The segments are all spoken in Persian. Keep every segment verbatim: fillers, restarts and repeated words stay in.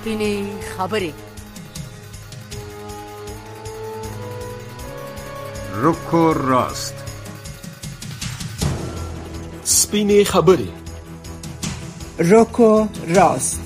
سپینې خبرې. رک و راست. سپینې خبرې. رک و راست.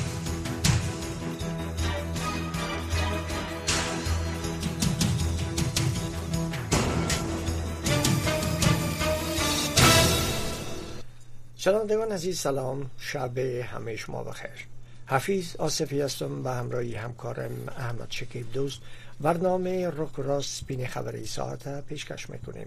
شنوندگان عزیز سلام، شب همه شما بخیر. حفیظ آصفی هستم و همراهی همکارم احمد شکیب دوست برنامه رک و راست سپین خبری ساعت پیشکش میکنیم.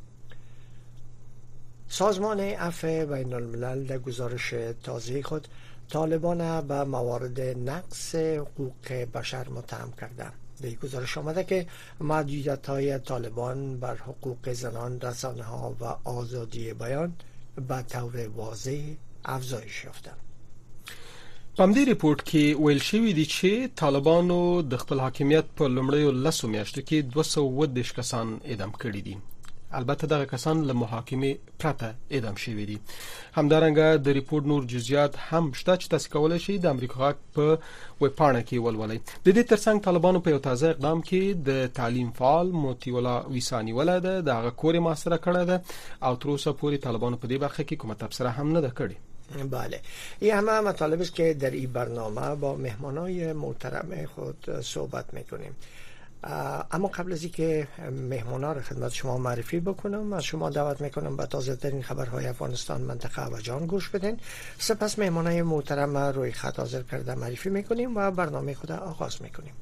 سازمان عفو بین الملل در گزارش تازه خود طالبان به موارد نقض حقوق بشر متهم کرده. به این گزارش آمده که محدودیت‌های طالبان بر حقوق زنان، رسانه‌ها و آزادی بیان به طور واضح افزایش یافته. په همدې ریپورت کې ویل شوي دي چې طالبانو د خپل حاکمیت په لومړیو لسو میاشتو کې دوه سوه اووه دېرش کسان اعدام کړي دي. البته دغه کسان له محاکمې پرته اعدام شوي دي. همدارنګه د ریپورت نور جزئیات هم شته چې تاسو کولی شئ د امریکا په ویبپاڼه کې ولولئ. د دې ترڅنګ طالبانو په یو تازه اقدام کې د تعلیم فعال موتی الله ویسا نیولې ده. د هغه کور یې محاصره کړې ده او تر اوسه پورې طالبانو په دې برخه کې کومه تبصره هم نه ده کړې. بله، این همه مطالب است که در این برنامه با مهمانای محترم خود صحبت میکنیم. اما قبل از اینکه مهمانا را خدمت شما معرفی بکنم، از شما دعوت میکنم به تازه ترین خبرهای افغانستان، منطقه و جهان گوش بدین. سپس مهمانای محترم روی خط حاضر کرده معرفی میکنیم و برنامه خود آغاز میکنیم.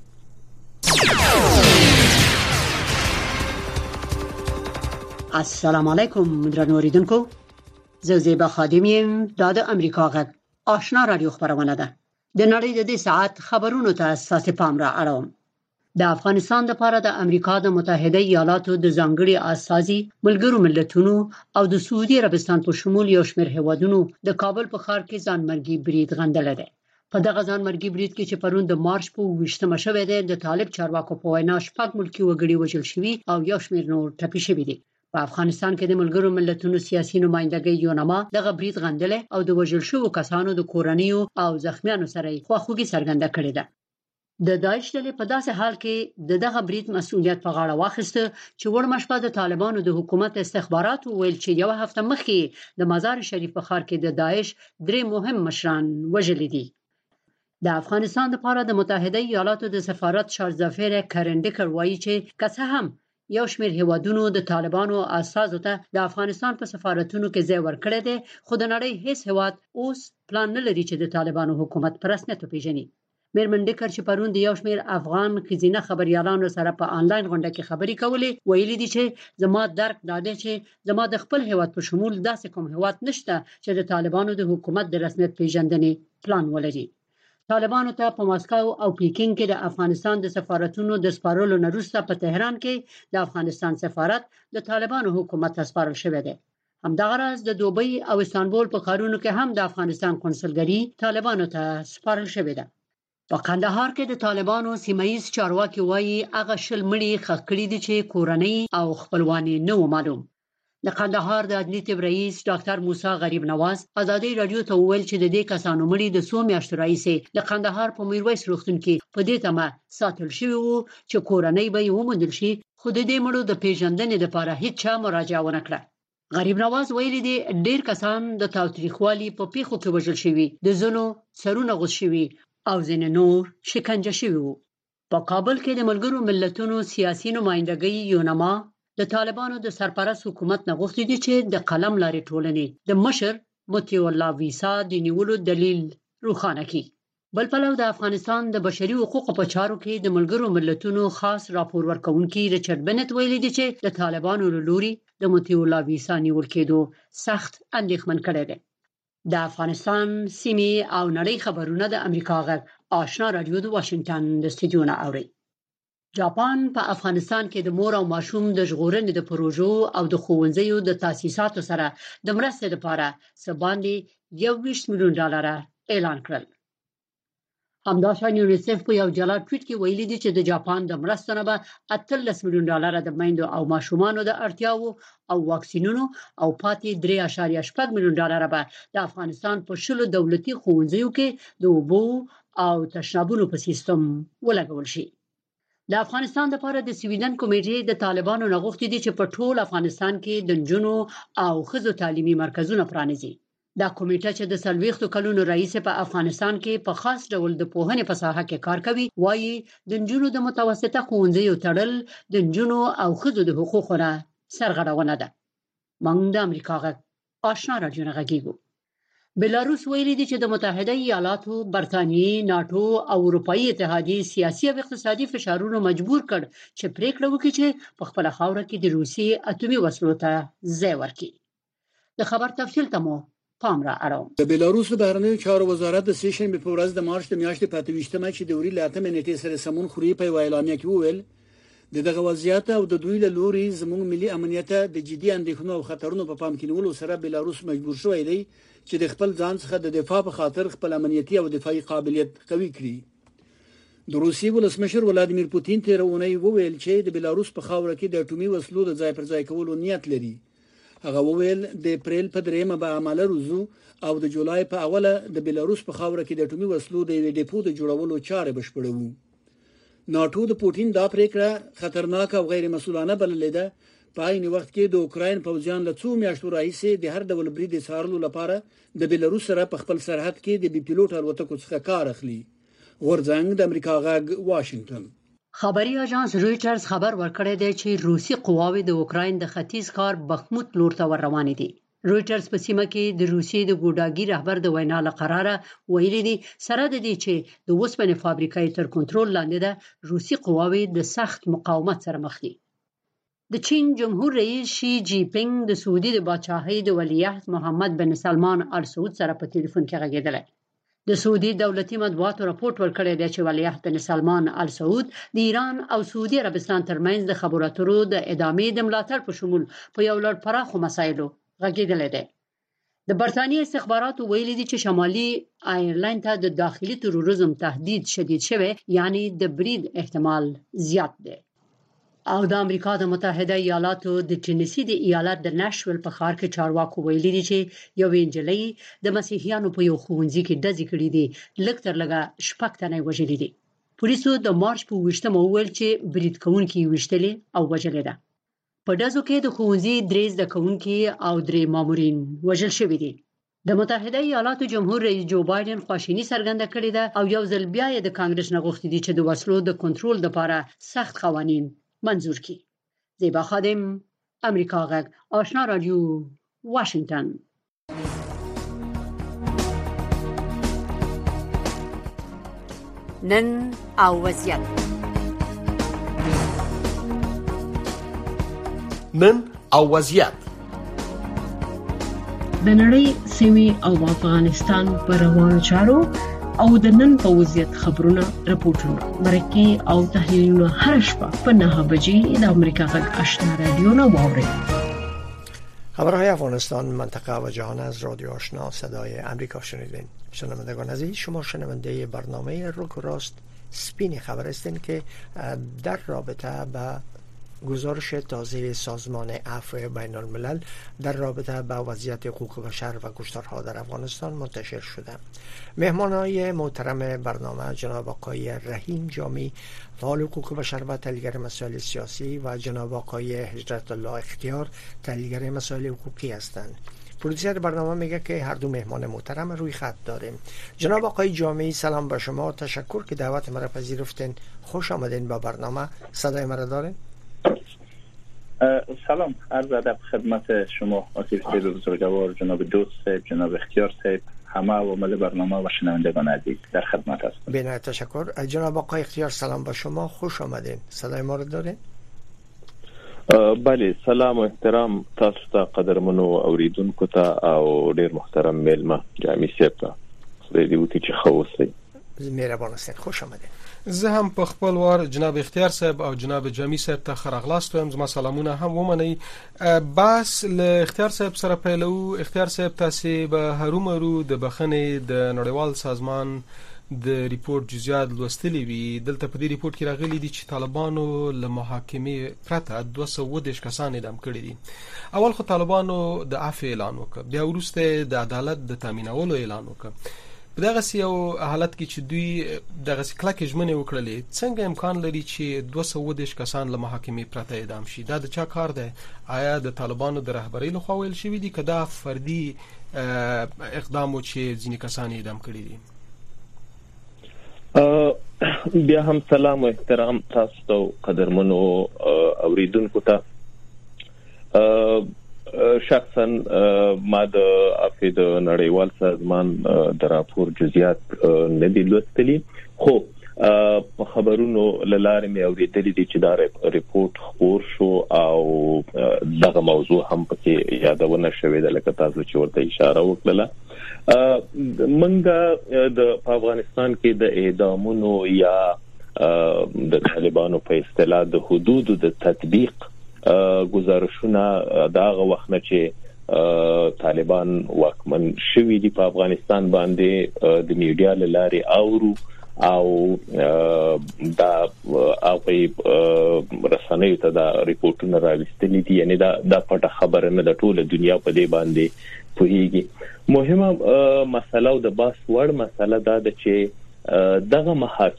السلام علیکم درنو اوریدونکو، زه زیبا خادم یم. دا د امریکا غږ آشنا رادیو خبرونه ده. د نړۍ د دې ساعت خبرونو ته اساسي پام را اړوم. د افغانستان لپاره د امریکا د متحده ایالاتو د ځانګړي استازي، ملګرو ملتونو او د سعودي عربستان په شمول یو شمېر هیوادونو د کابل په ښار کې ځانمرګي برید غندلی دی. په دغه ځانمرګي برید کې چې پرون د مارچ په اوویشتمه شوی دی، د طالب چارواکو په وینا شپږ ملکي وګړي وژل شوي او یو شمېر نور ټپي شوي دي. په افغانستان کې د ملګرو ملتونو سیاسي نمائندګۍ یونما دغه برید غندلی او د وژل شوو کسانو د کورنیو او زخمیانو سره خواخوږي څرګنده کړې ده. د داعش ډلې په داسې حال کې د دغه برید مسؤلیت په غاړه واخیسته چې وړمه شپه د طالبانو د حکومت استخباراتو ویل چې یو هفته مخکې د مزار شریف په ښار کې د داعش درې مهم مشران وژلي دي. د افغانستان لپاره د متحده ایالاتو د سفارت شارزافیر کرندکر وایي چې که څه هم یو شمېر هیوادونو د طالبانو استازو ته د افغانستان په سفارتونو کې ځای ورکړی دی، خو د نړۍ هیڅ هیواد اوس پلان نه لري چې د طالبانو حکومت په رسمیت وپیژني. میرمن ډیکر چې پرون د یو شمېر افغان ښځینه خبریالانو سره په آنلاین غونډه کې خبرې کولې، ویلي دي چې زما درک دا دی چې زما د خپل هیواد په شمول داسې کوم هیواد نشته چې د طالبانو د حکومت د رسمیت پیژندنې پلان ولري. طالبانو ته په ماسکو او پیکینګ کې د افغانستان د سفارتونو د سپارلو نه وروسته په تهران کې د افغانستان سفارت د طالبانو حکومت ته سپارل شوی دی. همدغه راز د دوبۍ او استانبول په ښارونو کې هم د افغانستان کنسولګري طالبانو ته سپارل شوې ده. په قندهار کې د طالبانو سیمه‌ییز چارواکي وایي هغه شل مړي ښخ کړي دي چې کورنۍ او خپلوان یې نه و معلوم. د قندهار د عدلي طب رئیس ډاکټر موسی غریب نواز ازادي رادیو ته وویل چې د دې کسانو مړي د څو میاشتو راهیسې د قندهار په میرویس روغتون کې په دې تمه ساتل شوي وو چې کورنۍ به یې وموندل شي، خو د دې مړو د پیژندنې لپاره هیڅ چا مراجعه ونه کړه. غریب نواز ویلي دي ډېر کسان د تاوتریخوالي په پیښو کې وژل شوي، د ځینو سرونه غوڅ شوي او ځینې نور شکنجه شوي وو. په کابل کې د ملګرو ملتونو سیاسي نمائندګۍ یونما د طالبانو د سرپرست حکومت نه غوښتي دي چې د قلم لارې ټولنې د مشر موتی الله ویسا د نیولو دلیل روښانه کړي. بل پلو د افغانستان د بشري حقوقو په چارو کې د ملګرو ملتونو خاص راپور ورکونکي ریچارډ بنت ویلي دي چې د طالبانو له لوري د موتی الله ویسا نیول کېدو سخت اندېښمن کړی دی. د افغانستان سیمې او نړۍ خبرونه د امریکا غږ آشنا رادیو د واشنگټن د استودیو نه اوري. جاپان په افغانستان کې د مور او ماشوم د ژغورنې د پروژو او د ښوونځیو د تاسیساتو سره د مرستې لپاره څه باندې یوویشت میلیون ډالر اعلان کړل. همداشان یونیسف په یو جلا ټویټ کې ویلي دي چې د جاپان د مرستو نه به اتلس میلیون ډالر د میندو او ماشومانو د اړتیاو او واکسینونو او پاتې درې اعشاریه شپږ میلیون ډالر به د افغانستان په شلو دولتي ښوونځیو کې د اوبو او تشنابونو په سیستم ولګول شي. د افغانستان لپاره د سویډن کمیټې د طالبانو نغښتې دي چې په ټول افغانستان کې د نجونو او ښځو تعلیمي مرکزونه پرانیزي. دا کمیټه چې د سلويختو کلونو رئیس په افغانستان کې په خاص ډول د پوهنې په ساحه کې کار کوي، وایي د نجونو د متوسطه ښوونځیو تړل د نجونو او ښځو د حقوقو نه سرغړونه ده. موږ د امریکا غږ آشنا رادیو نه غږیږو. بلاروس ویلي دي چې د متحده ایالاتو، برتانیې، ناتو او اروپאי اتحادیې سیاسي او اقتصادي فشارونو مجبور کړ چې پریکړه وکړي چې په خپل خاوره کې د روسي اټومي وسلو ته ځای ورکړي. د خبر تفصیل ته مو پام را اړوم. د بلاروس بهرنیو چارو وزارت د سې شنبې په ورځ د مارچ د میاشتې په اته ویشتمه چې د وري لاته منټې سره سمون خوري په اعلامیه کې وویل د دغه وضعیت او د دوی له لوري زموږ ملي امنیت د جدي اندېښنو او خطرونو په پام کې نیولو سره بلاروس مجبور شوی دی چې د خپل ځان څخه د دفاع په خاطر خپل امنیتي او دفاعي قابلیت قوي کړي. د روسي ولسمشر ولادیمیر پوتین تیر اونۍ وویل چې د بلاروس په خاوره کې د اټومي وسلو د ځای پر ځای کولو نیت لري. هغه وویل د اپریل په دریمه به عمل روزو او د جولای په اوله د بلاروس په خاوره کې د اټومي وسلو د یوې ډیپو د جوړولو چارې بشپړوي. ناتو د پوتین دا پریکړه خطرناک او غیر مسؤلانه بللې ده. په عین وخت کې د اوکراین پوځیان له څو میاشتو راهیسې د هر ډول برید څارلو لپاره د بلاروس سره په خپل سرحد کې د بي پیلوټ الوتکو څخه کار اخلي. غورځنګ د امریکا غږ واشنگټن. خبري اژانس رويټرز خبر ورکړی دی چې روسي قواوې د اوکراین د ختیځ ښار بخموت لور ته ور روانې دي. رويټرز په سیمه کې د روسي د ګوډاګي رهبر د وینا لقراره ویلي دي سره د دې چې د وسپنې فابریکې تر کنټرول لاندې ده، روسي قواوې د سخت مقاومت سره مخ دي. د چین جمهور رئیس شي جی پینګ د سعودي د بادشاهۍ د ولیعهد محمد بن سلمان آل سعود سره په ټلیفون کې غږېدل. د سعودي دولتي مطبوعاتو راپورټ ورکړی دی چې ولیعهد بن سلمان آل سعود د ایران او سعودي عربستان ترمنځ د خبرو اترو د ادامې د ملاتړ په شمول په یو لړ پراخو مسایلو غږېدل دی. د برتانیې استخباراتو ویلي دي چې شمالي آیرلند ته د داخلي تروریزم تهدید شدید شوی، یعنی د برید احتمال زیات دی. او د امریکا د متحده ایالاتو د ټینیسي د ایالت د ناشویل په ښار کې چارواکو ویلي دي چې یو انجلۍ د مسیحیانو په یو ښوونځي کې ډزې کړې دي، لږ تر لږه شپږ تنه وژلي دي. پولیسو د مارچ په ویشتمه وویل چې برید کوونکي وژلي او وژلي ده. په ډزو کې د ښوونځي درې زده کوونکي او درې مامورین وژل شوي دي. د متحده ایالاتو جمهور رئیس جو بایدن خواشینی څرګنده کړې ده او یو ځل بیا د کانګرس نه غوښتي دي چې د وسلو د کنټرول لپاره سخت قوانین منظور کی. زیبا خادم، امریکا غږ آشنا رادیو، واشنگتن. نن او وضعیت. نن او وضعیت. د نړۍ سیمې او افغانستان پر روانو چارو او د نن په وضعیت خبرونه، راپورټونه، مرکې او تحلیلونه هر شپه په نه بجې د امریکا غږ آشنا رادیو نه واورئ. خبرهای افغانستان، منطقه و جهان از رادیو آشنا صدای امریکا شنیدین. شنوندگان عزیز، شما شنونده برنامه روک و راست سپین خبر هستین که در رابطه با گزارش تازه سازمان عفو بین الملل در رابطه با وضعیت حقوق بشر و کشتارها در افغانستان منتشر شده. مهمانای محترم برنامه جناب آقای رحیم جامی، فعال حقوق بشر و تحلیلگر مسائل سیاسی، و جناب آقای هجرت الله اختیار، تحلیلگر مسائل حقوقی هستند. پرودوسر برنامه میگه که هر دو مهمان محترم روی خط داریم. جناب آقای جامی، سلام با شما، تشکر که دعوت مرا پذیرفتین. خوش آمدین با برنامه. صدای مرا دارین؟ سلام، عرض ادب خدمت شما آصف صاحب بزرگوار، جناب دوست صاحب، جناب اختیار صاحب، همه عوامل برنامه و شنوندگان عزیز، در خدمت هستم. بینایت تشکر. جناب آقای اختیار، سلام با شما، خوش آمدین. صدای ما رو دارین؟ بله، سلام و احترام تاسو ته قدرمنو اوریدونکو ته او ډیر محترم میلمه جامی صاحب ته خدای دې وکړي چې ښه اوسئ. مهربان اوسئ، خوش آمدین. زه هم په خپل وار جناب اختیار صاحب او جناب جامی صاحب ته خراغلاست وایم. زما سلامونه هم ومنئ. بس له اختیار صاحب سره پیلو. اختیار صاحب تاسو به هرومرو د بخنې د نړیوال سازمان د ریپورت جزئیات لوستلی وي. دلته په دې ریپورت کې راغلي دي چې طالبانو له محاکمې پرته دوه سوه اووه دېرش کسان اعدام کړي دي. اول خو طالبانو د عفو اعلان وکړ، بیا وروسته د عدالت د تامینولو اعلان وکړ. په دغه یو حالت کې چې دوی دغه کلک ژمنه وکړلې څنګه امکان لري چې دوه سوه ودېرش کسان له محاکمې پرته اعدام شي؟ دا د چا کار دی؟ آیا د طالبانو د رهبرۍ لخوا ویل شوي دي که دا فردي اقدام و چې ځینې کسان اعدام کړي دي؟ بیا هم سلام و احترام تاسو ته قدرمنو اوریدونکو ته. شخصا ما د افید نړیوال سازمان د راپور جزئیات نه دي لوستلي، خو په خبرونو لاره مې اوریدلې دي چې دا ریپورت خبر شو او دغه موضوع هم پکې یادونه شوې ده لکه تاسو چې ورته اشاره وکړه. منګه د افغانستان کې د اعدامونو یا د طالبانو په اصطلاح د حدود د تطبیق گزارشونه داغه وخت نه چې طالبان واکمن شوي دي په افغانستان باندې د میډیا لاري اورو او دا هغه رسنیو ته دا ریپورتونه راوستلي دي، یعنی دا د پټه خبره نه د ټوله دنیا په دې باندې پوهیږي. مهمه مسله او د باس وړ مسله دا ده چې دغه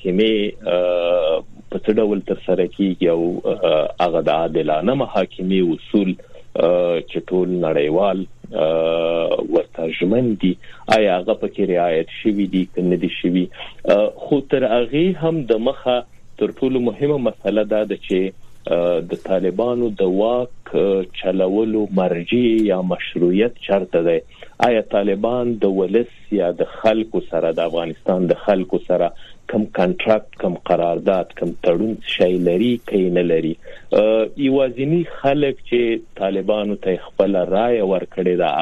محاکمه په څه ډول تر سره کیږي او هغه د عادلانه محاکمې اصول چې ټول نړیوال ورته ژمن دي آیا هغه پکې رعایت شوي دي که نه دي شوي؟ خو تر هغې هم د مخه تر ټولو مهمه مسله دا ده چې د طالبانو د واک چلولو مرجع یا مشروعیت چرته دی. آیا طالبان د ولس یا د خلکو سره د افغانستان د خلکو سره کم کنټراکټ کم قرارداد کم تړون شی لري که نه لري؟ یوازینی خلک چې طالبانو ته خپل رائے ورکړي دا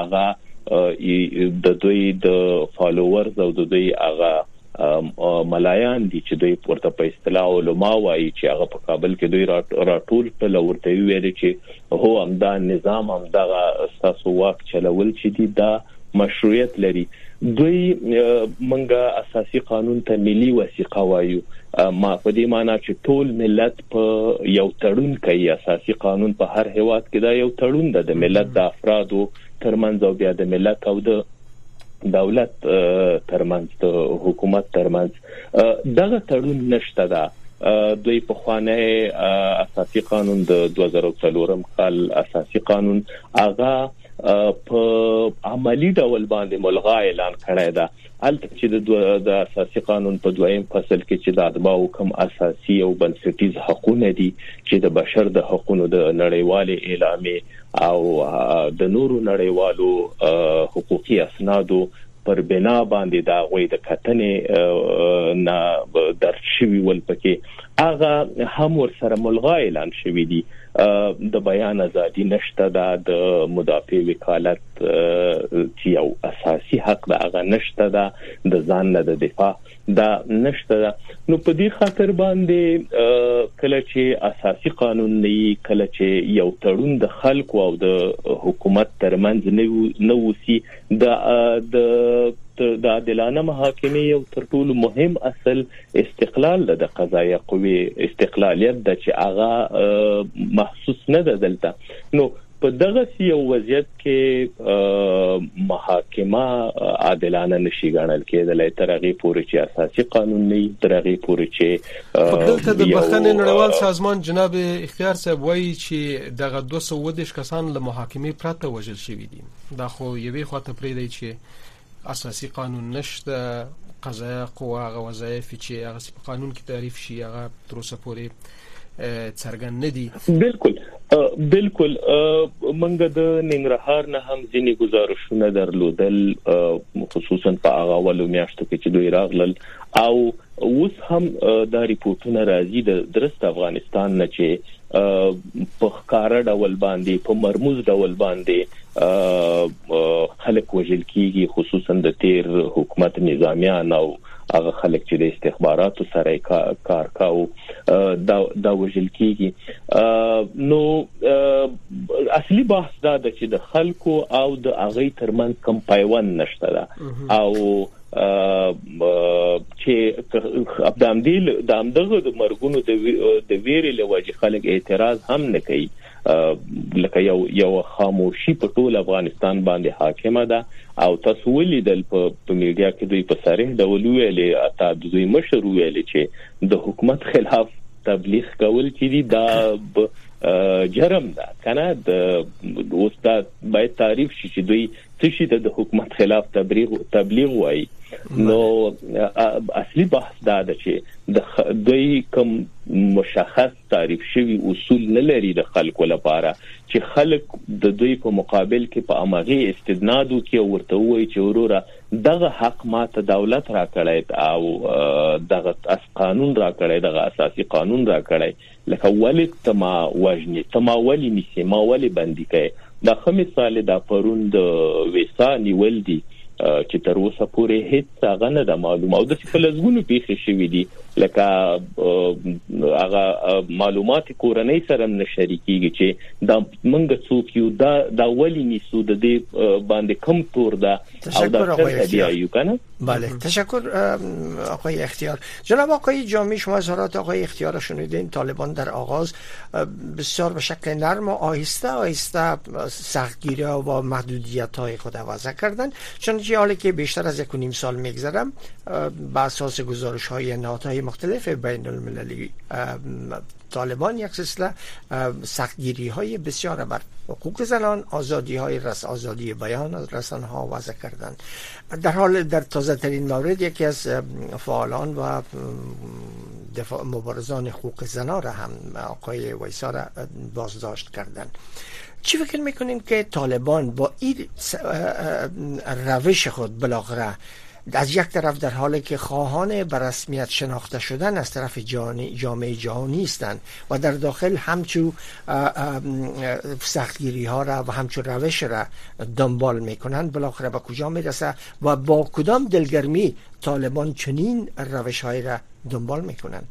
هغه د دوی د فالوورز او د دوی هغه ملایان دي چې دوی ورته په اصطلاح علما وایي چې هغه په کابل کې دوی راټول کړل ورته ویل چې هو همدا نظام همدغه اساسو واک چلول چې دي دا مشروعیت لري. دوی منګه اساسي قانون ته ملي وثیقه وایو، ما په دې معنی چې ټول ملت په یو تړون کوي. اساسي قانون په هر هیواد کې دا یو تړون ده د ملت د افرادو ترمنځ او بیا د ملت او د دولت ترمنځ د حکومت ترمنځ دغه تړون نشته ده. دوی په خوانه اساسي قانون د دوه زره څلورم کال اساسي قانون هغه په عملی ډول باندې ملغا اعلان کړی ده. البته چې د اساسي قانون په دویم فصل کې چې د ادباو کوم اساسي او بنسټیز حقوقونه دي چې د بشر د حقوقو د نړیوالې اعلامیې او د نورو نړیوالو حقوقي اسنادو پر بنا باندې دا غوي د کتنې نه درج شوی ول پکې هغه هم ور سره ملغا اعلان شوی دي. د بیان ازادي نشته، د مدافع وکالت چې یو اساسي حق د هغه نشته، د ځان نه د دفاع دا نشته. نو په دې خاطر باندې کله چې اساسي قانون نه کله چې یو تړون د خلکو او د حکومت ترمنځ نه وسی د د عادلانه محاکمې یو تر ټولو مهم اصل استقلال د قضایه قوې استقلالیت د چې هغه محسوس نه ده دلته. نو په دغه یو وضعیت کې محاکمه عادلانه نشي ګڼل کېدلای تر هغې پورې چې اساسي قانون نه تر هغې پورې چې دلته د بخښنې نړیوال سازمان جناب اختیار صاحب وایي چې دغه دوه سوه اووه دېرش کسان له محاکمې پرته وژل شوي دي. دا خو یوې خواته پرېږدی چې اساسي قانون نشته، قضایه قوه هغه وظایف چې هغه په قانون کې تعریف شي هغه تر اوسه پورې څرګند نه دي. بالکل بالکل منګه د ننګرهار نه هم ځینې گزارشونه درلودل خصوصا په هغه اولو میاشتو کې چې دوی راغلل او اوس هم دا ریپورتونه راځي د درست افغانستان نه چې په ښکاره ډول باندې په مرموز ډول باندې خلک وژل کیږي، خصوصا د تیر حکومت نظامیان او هغه خلک چې د استخباراتو سره کار کاوه دا دا وژل کیږي. نو اصلي بحث دا د چې د خلکو او د هغه ترمنځ کم پیوند نشته ده او چې ابدام دی د امدغه د مرګونو د ویرې له وجې خلک اعتراض هم نه کوي لکه یو یو خاموشي په ټول افغانستان باندې حاکمه ده او تاسو ولیدل په میډیا کې دوی په صریح ډول ویلي اته دوی مشر ویلي چې د حکومت خلاف تبلیغ کول چې دی دا جرم ده کنه د استاد باید تعریف شي چې دوی څه شي د حکومت خلاف تبلیغ تبلیغ وایي نو اصلي بحث دا ده چې د دوی کوم مشخص تعریف شوی اصول نه لري د خلکو لپاره چې خلک د دوی په مقابل کې په امغه استدناد وکي ورته وایي چې وروره دغه حق ماته دولت را کړی او دغه اس قانون را کړی دغه اساسي قانون را کړی لکه ولې تما وجنی تما ولی نسی ما ولی بندي کوي دا خو مثال د پروند وسا نیول دي چې تر اوسه پورې هیڅ هغه نه د معلومه او د فلزګونو پیښې شوې دي لکه هغه معلومات کورنۍ سره نه شریکيږي چې دا منګه څوک یو دا دا ولی نیسو د دې باندې کم تور ده او دا څه دی یو کنه. بله تشکر آقای اختیار. جناب آقای جامی شما اظهارات آقای اختیار رو شنیدین. طالبان در آغاز بسیار به شکل نرم و آهسته آهسته سختگیری ها و محدودیت های خود وضع کردن چون حالی که بیشتر از یک و نیم سال میگذرم بر اساس گزارش های نهادهای مختلف بین المللی طالبان یک سلسله سختگیری های بسیار بر حقوق زنان، آزادی های رس آزادی بیان از رسانه ها وضع کردن. در حال در تازه ترین مورد یکی از فعالان و دفاع مبارزان حقوق زنان را هم آقای ویسا را بازداشت کردن. چی فکر میکنین که طالبان با این روش خود بالاخره از یک طرف در حالی که خواهان به رسمیت شناخته شدن از طرف جامعه جهانی هستند و در داخل همچو سختگیری ها را و همچو روش را دنبال میکنند بالاخره به کجا میرسه و با کدام دلگرمی طالبان چنین روش های را دنبال میکنند؟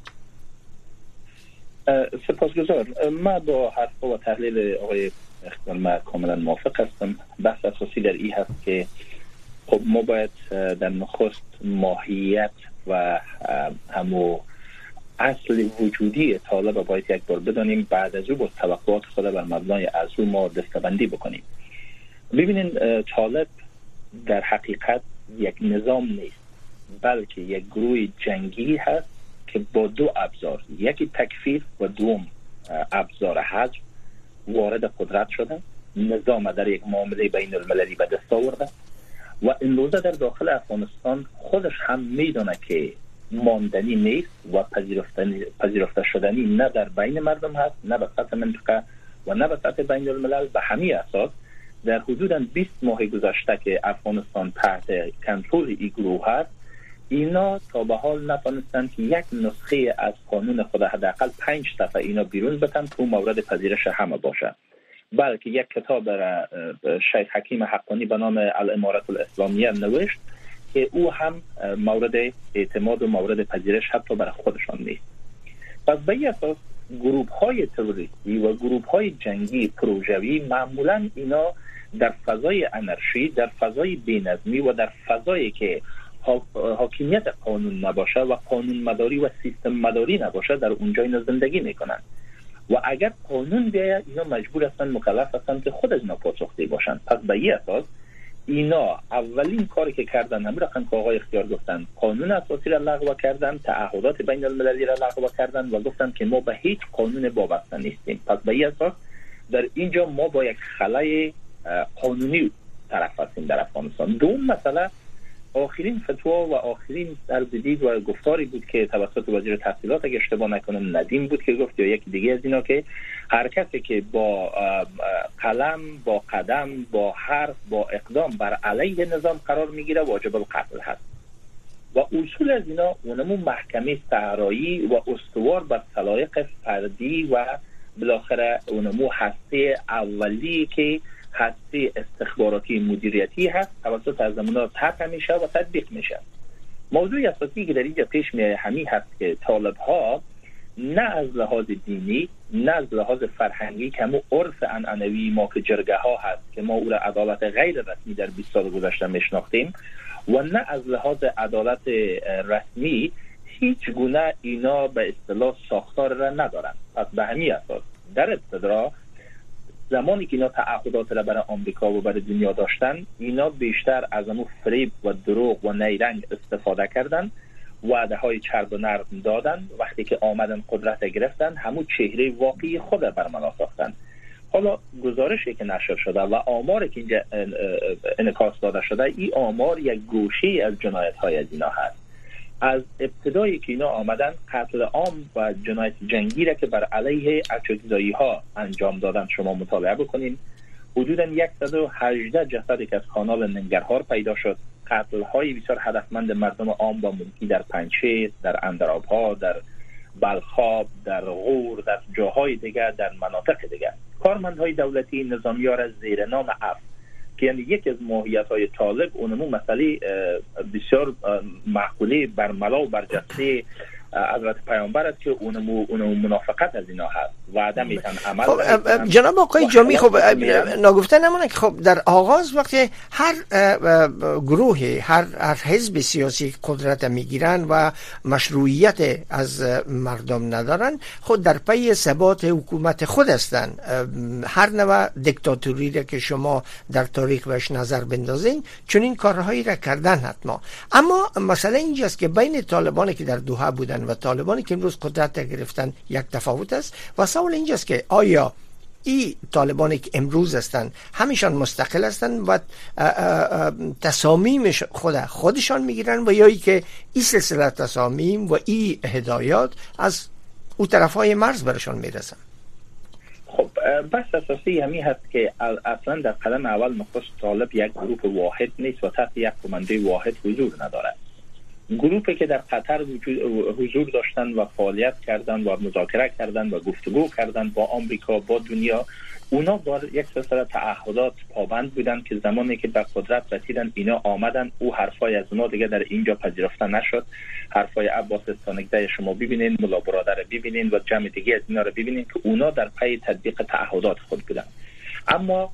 سپاسگزار. من با حرف و تحلیل آقای اختیار ما کاملا موافق هستم. بحث اساسی در این هست که خب ما باید در نخست ماهیت و همو اصل وجودی طالب باید یک بار بدانیم، بعد از او با توقعات خود بر مبنای از او ما دستبندی بکنیم. ببینین طالب در حقیقت یک نظام نیست بلکه یک گروه جنگی هست که با دو ابزار، یکی تکفیر و دوم ابزار حجر وارد قدرت شده. نظام در یک معامله بین المللی به دست آورده و امروزه در داخل افغانستان خودش هم میدونه که ماندنی نیست و پذیرفته شدنی نه در بین مردم هست، نه به سطح منطقه و نه به سطح بین الملل. به همین اساس در حدود بیست ماه گذشته که افغانستان تحت کنترل این گروه هست، اینا تا به حال نتونستند که یک نسخه از قانون خود حداقل پنج صفحه اینا بیرون بتن که مورد پذیرش همه باشه، بلکه یک کتاب را شیخ حکیم حقانی به نام الامارت الاسلامیه نوشت که او هم مورد اعتماد و مورد پذیرش حتی برای خودشان نیست. پس به این اساس گروه های تروریستی و گروه های جنگی پروژوی معمولا اینا در فضای انارشی، در فضای بی‌نظمی و در فضایی که حاکمیت قانون نباشه و قانون مداری و سیستم مداری نباشه در اونجا اینا زندگی میکنن و اگر قانون بیاید اینا مجبور هستن، مکلف هستن که خود از اینا پاسخگوی باشن. پس به این اساس اینا اولین کاری که کردن همین رقم که آقای اختیار گفتن، قانون اساسی را لغو کردن، تعهدات بین المللی را لغو کردن و گفتن که ما به هیچ قانون وابسته نیستیم. پس به این اساس در اینجا ما با یک خلای قانونی طرف هستیم در افغانستان. دوم مسئله آخرین فتوا و آخرین سرزدید و گفتاری بود که توسط وزیر تحصیلات اگه اشتباه نکنم ندیم بود که گفت، یا یکی دیگه از اینا، که هر کسی که با قلم، با قدم، با حرف، با اقدام بر علیه نظام قرار میگیره واجب القتل هست. و اصول از اینا اونمو محکمه صحرایی و استوار بر سلایق فردی و بالاخره اونمو هسته اولی که هسته استخباراتی مدیریتی هست توسط از زمانه طرح میشه و تطبیق میشه. موضوع اساسی که در اینجا پیش میاد همین هست که طالب ها نه از لحاظ دینی، نه از لحاظ فرهنگی که همون عرف عنعنوی ما که جرگه ها هست که ما او را عدالت غیر رسمی در بیست سال گذشته میشناختیم، و نه از لحاظ عدالت رسمی هیچ گونه اینا به اصطلاح ساختار را ندارن. پس به همین اساس در ابتدا زمانی که اینا تعهدات را برای آمریکا و برای دنیا داشتن، اینا بیشتر از امو فریب و دروغ و نیرنگ استفاده کردن، وعده های چرب و نرم دادن. وقتی که آمدن قدرت گرفتن، همون چهره واقعی خود برملا ساختن. حالا گزارشی که نشر شده و آماری که اینجا انعکاس داده شده، این آمار یک گوشه از جنایت های از اینا هست. از ابتدایی که اینا آمدن، قتل عام و جنایت جنگی را که بر علیه اچکزایی ها انجام دادن شما مطالعه بکنین. حدوداً صد و هجده جسدی که از کانال ننگرهار پیدا شد. قتل های بسیار هدفمند مردم عام و ملکی در پنچه، در اندرابها، در بلخاب، در غور، در جاهای دیگر، در مناطق دیگر. کارمندهای دولتی نظامی‌ها را زیر نام عفو، که یعنی یکی از ماهیت‌های طالب اونمو مسئله بسیار معقوله برملا و برجسته حضرت پیامبر است که اونمو اونمو منافقت از اینا هست و عدم میتن عمل. خب جناب آقای جامی، خب نگفته نمونه که خب در آغاز وقتی هر گروه، هر هر حزب سیاسی قدرت میگیرن و مشروعیت از مردم ندارن، خود در پی ثبات حکومت خود هستن. هر نوع دیکتاتوری را که شما در تاریخ بهش نظر بندازین، چون این کارهایی را کردن حتما. اما مسئله اینجاست که بین طالبانی که در دوحه بودن و طالبانی که امروز قدرت گرفتن یک تفاوت است و سوال اینجاست که آیا این طالبانی که امروز هستند همیشان مستقل هستند و تصامیم خود خودشان میگیرن و یا ای که این سلسله تصامیم و این هدایات از او طرفای مرز برشان میرسن؟ خب بس اساسی همین هست که اصلا در قدم اول نخست طالب یک گروه واحد نیست و تحت یک کمانده واحد حضور ندارد. گروهی که در قطر حضور داشتن و فعالیت کردن و مذاکره کردن و گفتگو کردن با آمریکا، با دنیا، اونا بر یک سلسله تعهدات پابند بودن که زمانی که به قدرت رسیدن اینا آمدن، او حرفای از اونا دیگه در اینجا پذیرفته نشد. حرفای عباس استانکده شما ببینین، ملا برادر ببینین و جمع دیگه از اینا رو ببینین که اونا در پی تطبیق تعهدات خود بودن. اما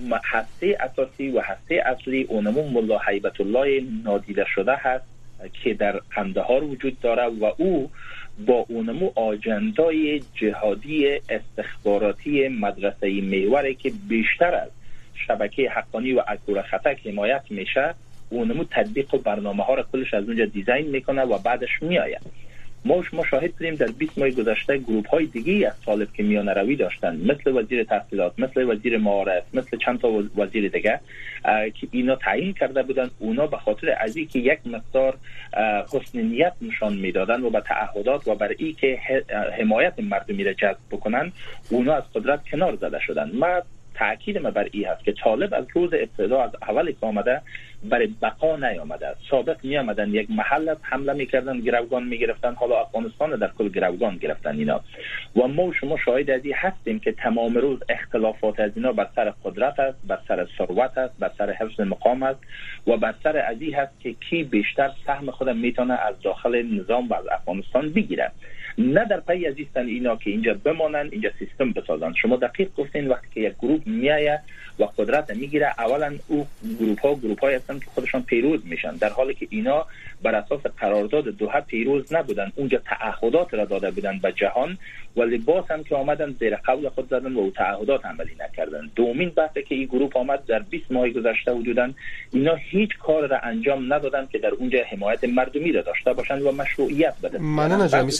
هسته اساسی و هسته اصلی اونمون ملا هیبت الله نادیده شده هست که در قندهار وجود داره و او با اونمو آجندای جهادی استخباراتی مدرسه محوری که بیشتر از شبکه حقانی و اکور خطک حمایت میشه، اونمو تطبیق و برنامه ها را کلش از اونجا دیزاین میکنه و بعدش میآید. ما شما شاهد بودیم در بیست ماه گذشته گروه های دیگه از طالب که میانه روی داشتن، مثل وزیر تحصیلات، مثل وزیر معارف، مثل چند تا وزیر دیگه که اینا تعیین کرده بودن. اونا به خاطر از اینکه یک مقدار حسن نیت نشان میدادن و به تعهدات و برای اینکه حمایت مردمی را جذب بکنن، اونا از قدرت کنار زده شدن. ما تأکید ما بر این هست که طالب از روز ابتدا، از اولی که آمده، برای بقا نیامده. سابق می آمدن یک محل حمله میکردن، گروگان میگرفتن، حالا افغانستان در کل گروگان گرفتن اینا. و ما شما شاهد از این هستیم که تمام روز اختلافات از اینا بر سر قدرت است، بر سر ثروت است، بر سر حفظ مقام است و بر سر از این هست که کی بیشتر سهم خود میتونه از داخل نظام و از افغانستان بگیره. نه در پی از ایستن اینا که اینجا بمانن، اینجا سیستم بسازن. شما دقیق گفتین وقتی که یک گروه میایه و قدرت میگیره، اولا او گروه ها گروه های هستن که خودشان پیروز میشن، در حالی که اینا بر اساس قرارداد دوحه پیروز نبودن. اونجا تعهدات را داده بودن به جهان و لباس هم که آمدن زیر قول خود زدن و او تعهدات عملی نکردن. دومین بحثی که این گروه آمد در بیست ماه گذشته حدوداً، اینا هیچ کار را انجام ندادن که در اونجا حمایت مردمی را داشته باشند و مشروعیت بده. معنی نجامی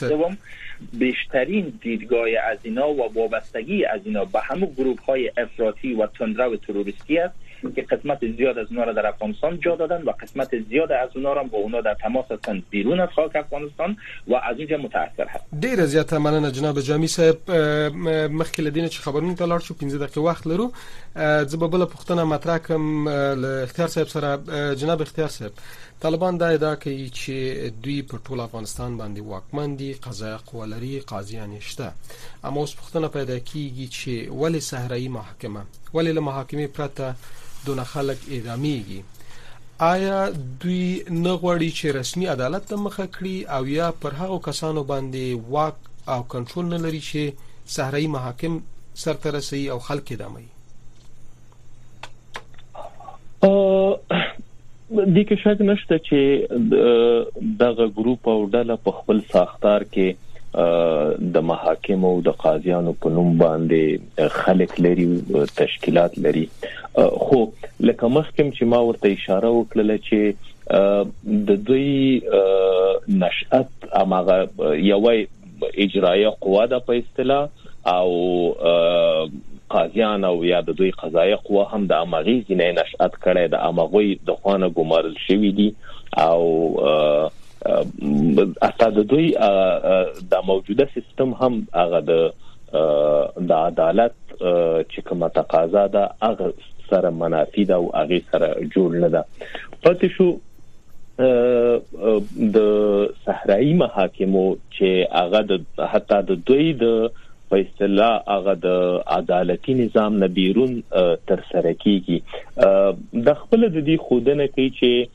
بیشترین دیدگاه از اینا و وابستگی از اینا به همون گروه های افراطی و تندرو تروریستی است که قسمت زیاد از اونا را در افغانستان جا دادن و قسمت زیاد از اونا را با اونا در تماس هستند بیرون از خاک افغانستان و از اونجا متاثر هست. ډیر زیات مننه جناب جامی صاحب. مخکې لدینه چې خبرونه ته لاړ شو پنځه دقیقې وخت لرو. زه به بل پوښتنه مطرح کوم له اختیار صاحب سره. جناب اختیار صاحب، طالبان دا ادعا کوي چې دوی په ټول افغانستان باندې واکمن دي، قضایه قوه لري، قاضیان شته. اما اوس پوښتنه پیدا کیږي چې ولې صحرایي محکمه، ولې له محاکمې پرته دونه خلک اعدامیږي؟ آیا دوی نه غواړي چې رسمي عدالت ته مخه کړي او یا پر هغو کسانو باندې واک او کنټرول نه لري چې صحرایي محاکم سرته رسوي او خلک اعداموي؟ دې کې شک نشته چې دغه ګروپ او ډله په خپل ساختار کې د محاکم او د قاضیانو په نوم باندې خلک لري تشکیلات لري خو لکه مخکم چې ما ورته اشاره وکړه چې د دوی نشأت امغه یوې اجرایه قوا د په اصطلاح او قاضیان او یا د دوی قضایي قوا هم د امغه ځینې نشأت کړي د امغه د خوانه ګمارل شوی دي او اساس د دوی د موجوده سیستم هم هغه د د عدالت چې کومه تقاضا ده هغه سره منافي ده او هغه سره جوړ نه ده پاتې شو د صحرایي محاکمو چې هغه د حتی د دوی د په اصطلاح هغه د عدالتي نظام نه بیرون تر سره کیږي د خپل د دې خودنه کوي چې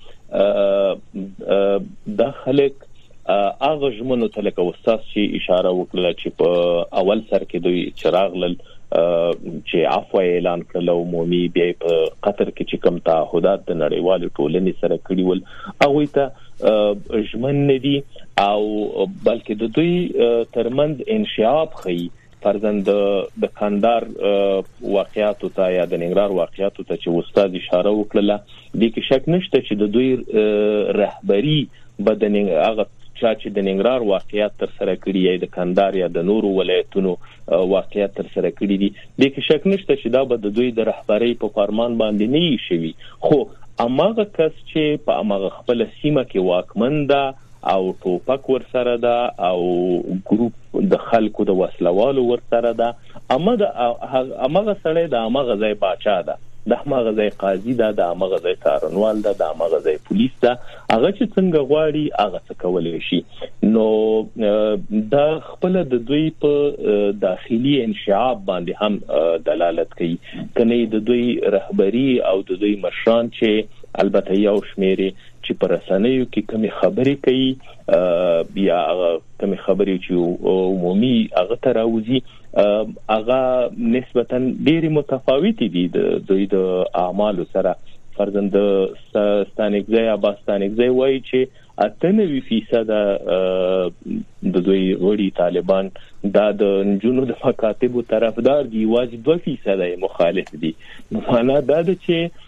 د خلک هغه ژمنو ته لکه استاد چې اشاره وکړه چې په اول سر کې دوی چراغ لل چې عفو اعلان کړل او عمومي بیا په قطر کې چې کوم تعهدات د نړیوال ټولنې سره کړی ول هغه ته ژمن ندي او بلکې د دوی ترمنځ انشعاب خي فرزند د کاندار واقعیاتو ته یا د ننګرهار واقعیاتو ته چې استاد اشاره وکړه د کې شک نشته چې د دوی رهبری بدن هغه چې د ننګرهار واقعیت تر سره کړی یا د کاندار یا د نورو ولایتونو واقعیت تر سره کړی دي د کې شک نشته چې دا به د دوی د رهبری په فرمان باندې نه شي خو اماغه کس چې په اماغه خپل سیمه کې واکمن ده او ټوپک ورسره ده او ګروپ د خلکو د وسلوالو ورسره ده اما د اماغه سړی د اماغه ځای باچا ده د اماغه ځای قاضي ده د اماغه ځای څارنوال ده د اماغه ځای پولیس ده هغه چې څنګه غواړي هغه څه کولای شي نو دا خپل د دوی په داخلي انشعاب باندې هم دلالت کوي کني د دوی رهبری او د دوی مشران چې البته یو شمیرې چې پر رسنیو کې کومې خبرې کوي بیا کومې خبرې چې عمومي هغه تراوزی هغه نسبتا ډېری متفاوت دي د دوی د اعمالو سره فرزند ستانګځي اباستانګځي وایي چې اته نوي فیصد د دوی وړي طالبان دا د جنونو د مکاتبو طرفدار دي واجب دوه فیصد مخالف دي معنا دا ده چې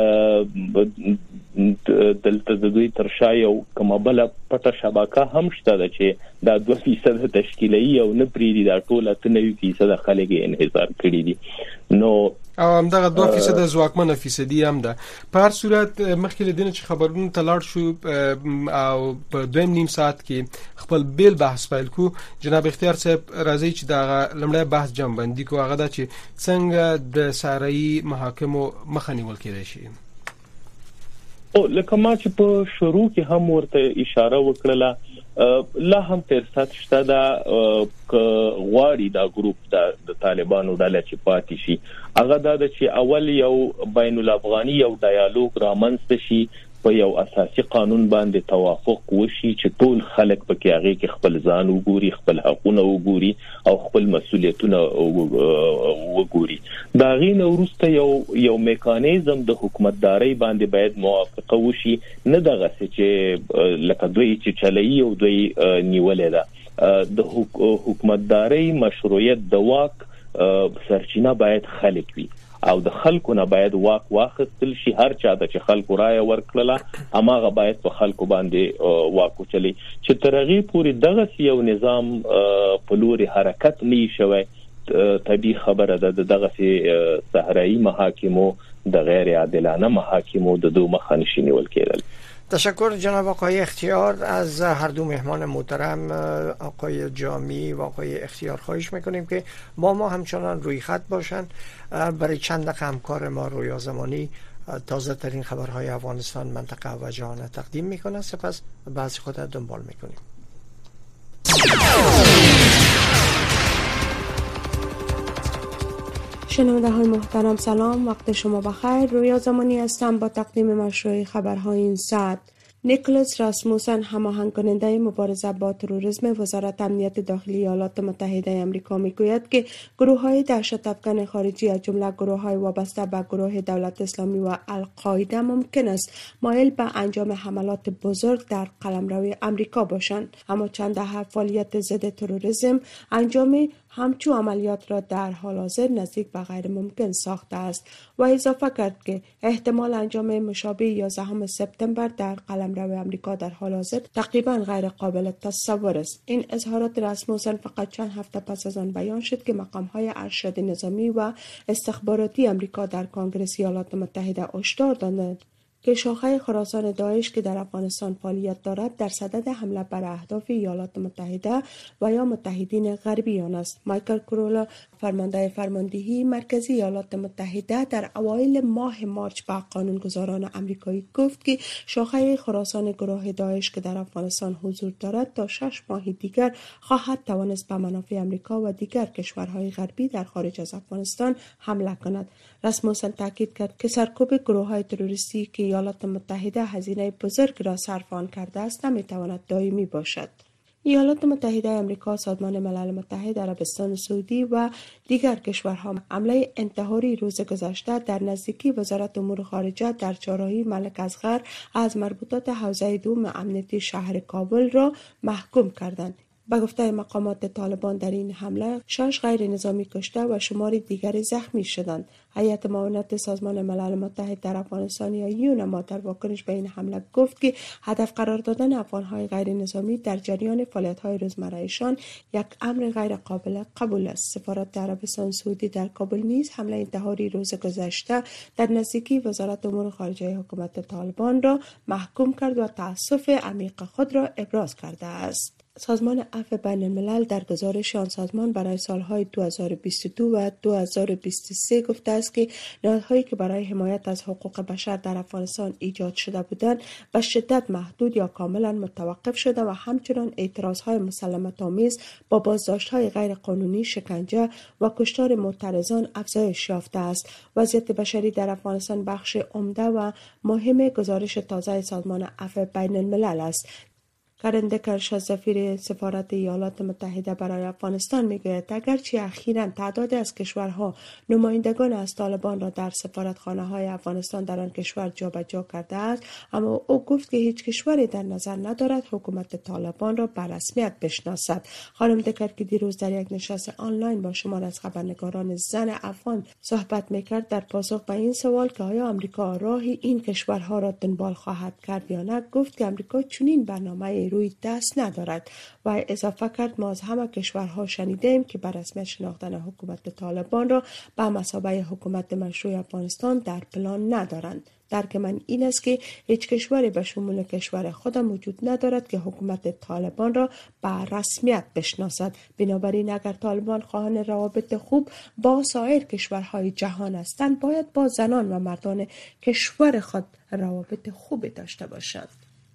دلته د دوی ترشا یو کومه بل پټه شبکه هم شته چې دا دوه فیصد تشکیلي او نه پریدي دا ټول اته نوي فیصد خلک انحصار کړي دي نو او هم دغه دوه فیصد ځواکمنه فیصدي هم ده په هر صورت مخکې لدینه چې خبرونه تلاړ شو او په دویم نیم ساعت کې خپل بیل بحث پیل کو جناب اختیار صاحب راځي چې دا لمړی بحث جنبندي کو هغه دا چې څنګه د صحرایي محاکمو مخه نیول کېدای شي او لکه ما چې په شروع کې هم ورته اشاره وکړه لا هم فرصت شته دا غواړي دا ګروپ د طالبانو ډله چې پاتې شي هغه دا چې اول یو بین الافغاني یو ډایالوګ رامنځته شي په یو اساسي قانون باندې توافق وشي چې ټول خلک پکې هغه کې خپل ځان وګوري خپل حقوقونه وګوري او خپل مسؤلیتونه وګوري دا غین ورسته یو یو میکانیزم د حکومتداري باندې باید موافقه وشي نه دغه چې لکه دوی چې چلایي او دوی نیولې ده د حکومتداري مشروعیت د واک سرچینه باید خلک وي او د خلکو نه باید واک واخیستل شي هر چا د چې خلکو رائے ورکړله اماغه باید په خلکو باندې واک چلی چې ترغی پوری دغه یو نظام په لوري حرکت نه شوی طبي خبره ده دغه صحرایي محاکمو د غیر عادلانه محاکمو د دوه مخانشي نیول کېدل تشکر جناب آقای اختیار از هر دو مهمان محترم آقای جامی و آقای اختیار خواهش میکنیم که با ما همچنان روی خط باشند برای چند دقیقه همکار ما رویا زمانی تازه ترین خبرهای افغانستان منطقه و جهان تقدیم میکنه سپس بحث خود دنبال میکنیم شنونده های محترم سلام وقت شما بخیر رویا زمانی هستم با تقدیم مشروع خبرهای این ساعت نیکولاس راسموسن، هماهنگ کننده مبارزه با تروریسم وزارت امنیت داخلی ایالات متحده آمریکا میگوید که گروه‌های دهشت‌افکن خارجی از جمله گروه‌های وابسته به گروه دولت اسلامی و القاعده ممکن است مایل به انجام حملات بزرگ در قلمرو آمریکا باشند، اما چند دهه فعالیت ضد تروریسم انجام همچو عملیات را در حال حاضر نزدیک به غیر ممکن ساخته است و اضافه کرد که احتمال انجام مشابه یازدهم سپتامبر در قلمرو آمریکا در حال حاضر تقریبا غیر قابل تصور است. این اظهارات راسموسن فقط چند هفته پس از آن بیان شد که مقام‌های ارشد نظامی و استخباراتی آمریکا در کنگره ایالات متحده هشدار دادند که شاخه خراسان داعش که در افغانستان فعالیت دارد در صدد حمله بر اهداف ایالات متحده و یا متحدین غربی آن است. مایکل کرولا، فرمانده فرماندهی مرکزی ایالات متحده، در اوایل ماه مارچ به قانونگذاران آمریکایی گفت که شاخه خراسان گروه داعش که در افغانستان حضور دارد تا شش ماه دیگر خواهد توانست به منافع آمریکا و دیگر کشورهای غربی در خارج از افغانستان حمله کند. راسموسن تاکید کرد که سرکوب گروه‌های تروریستی که ایالات متحده هزینه بزرگ را صرف آن کرده است نمیتواند دائمی باشد. ایالات متحده آمریکا، سازمان ملل متحد، عربستان سعودی و دیگر کشورها حمله انتحاری روز گذشته در نزدیکی وزارت امور خارجه در چهارراهی ملک اصغر از مربوطات حوزه دوم امنیتی شهر کابل را محکوم کردند. به گفته مقامات طالبان در این حمله شش غیر نظامی کشته و شماری دیگری زخمی شدند. هیئت معاونت سازمان ملل متحد در افغانستان یا یونما در واکنش به این حمله گفت که هدف قرار دادن افغان‌های غیر نظامی در جریان فعالیت‌های روزمره‌شان یک امر غیر قابل قبول است. سفارت عربستان سعودی در کابل نیز حمله انتحاری روز گذشته در نزدیکی وزارت امور خارجه حکومت طالبان را محکوم کرد و تأسف عمیق خود را ابراز کرده است. سازمان عفو بین الملل در گزارش آن سازمان برای سالهای دو هزار و بیست و دو و دو هزار و بیست و سه گفته است که نهادهایی که برای حمایت از حقوق بشر در افغانستان ایجاد شده بودند به شدت محدود یا کاملا متوقف شده و همچنان اعتراضهای مسالمت آمیز با بازداشت‌های غیر قانونی، شکنجه و کشتار معترضان افزایش یافته است. وضعیت بشری در افغانستان بخش عمده و مهم گزارش تازه سازمان عفو بین الملل است. کرن دکرش، سفیر سفارت ایالات متحده برای افغانستان، میگوید اگرچه اخیراً تعداد از کشورها نمایندگان از طالبان را در سفارتخانه‌های افغانستان در آن کشور جابجا کرده است، اما او گفت که هیچ کشوری در نظر ندارد حکومت طالبان را به رسمیت بشناسد. خانم دکر که دیروز در یک نشست آنلاین با شمار از خبرنگاران زن افغان صحبت میکرد، در پاسخ به این سوال که آیا آمریکا راه این کشورها را دنبال خواهد کرد یا نه، گفت که آمریکا چنین برنامه روی دست ندارد و اضافه کرد ما از همه کشورها شنیدیم که بر رسمیت شناختن حکومت طالبان را به مثابه حکومت مشروع افغانستان در پلان ندارند. درک من این است که هیچ کشوری به شمول کشور خودم وجود ندارد که حکومت طالبان را به رسمیت بشناسد. بنابراین اگر طالبان خواهان روابط خوب با سایر کشورهای جهان هستند، باید با زنان و مردان کشور خود روابط خوبی داشته باشند.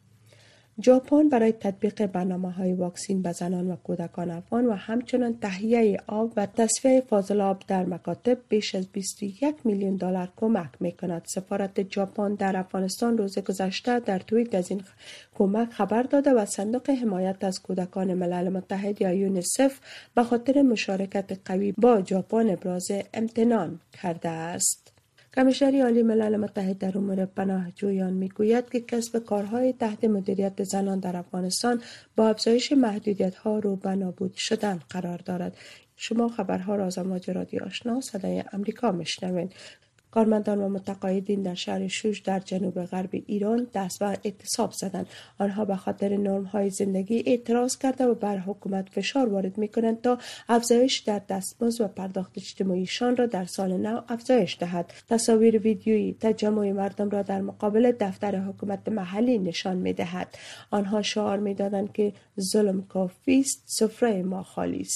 ژاپن برای تطبیق برنامه‌های واکسین به زنان و کودکان افغان و همچنین تهیه آب و تصفیه فاضلاب در مکاتب بیش از بیست و یک میلیون دلار کمک می‌کند. سفارت ژاپن در افغانستان روز گذشته در توییت از این کمک خبر داده و صندوق حمایت از کودکان ملل متحد یا یونیسف به خاطر مشارکت قوی با ژاپن ابراز امتنان کرده است. کمیشنر عالی ملل متحد در امور پناهجویان میگوید که کسب کارهای تحت مدیریت زنان در افغانستان با افزایش محدودیت‌ها رو به نابود شدن قرار دارد. شما خبرها را از امواج رادیو آشنا صدای آمریکا میشنوید. کارمندان و متقاعدین در شهر شوش در جنوب غرب ایران دست به اعتصاب زدند. آنها به خاطر نرم‌های زندگی اعتراض کرده و بر حکومت فشار وارد می‌کنند تا افزایش در دستمزد و پرداخت اجتماعیشان را در سال نو افزایش دهد. تصاویر ویدیویی تجمع مردم را در مقابل دفتر حکومت محلی نشان می‌دهد. آنها شعار می‌دادند که ظلم کافی است، سفره ما خالی است.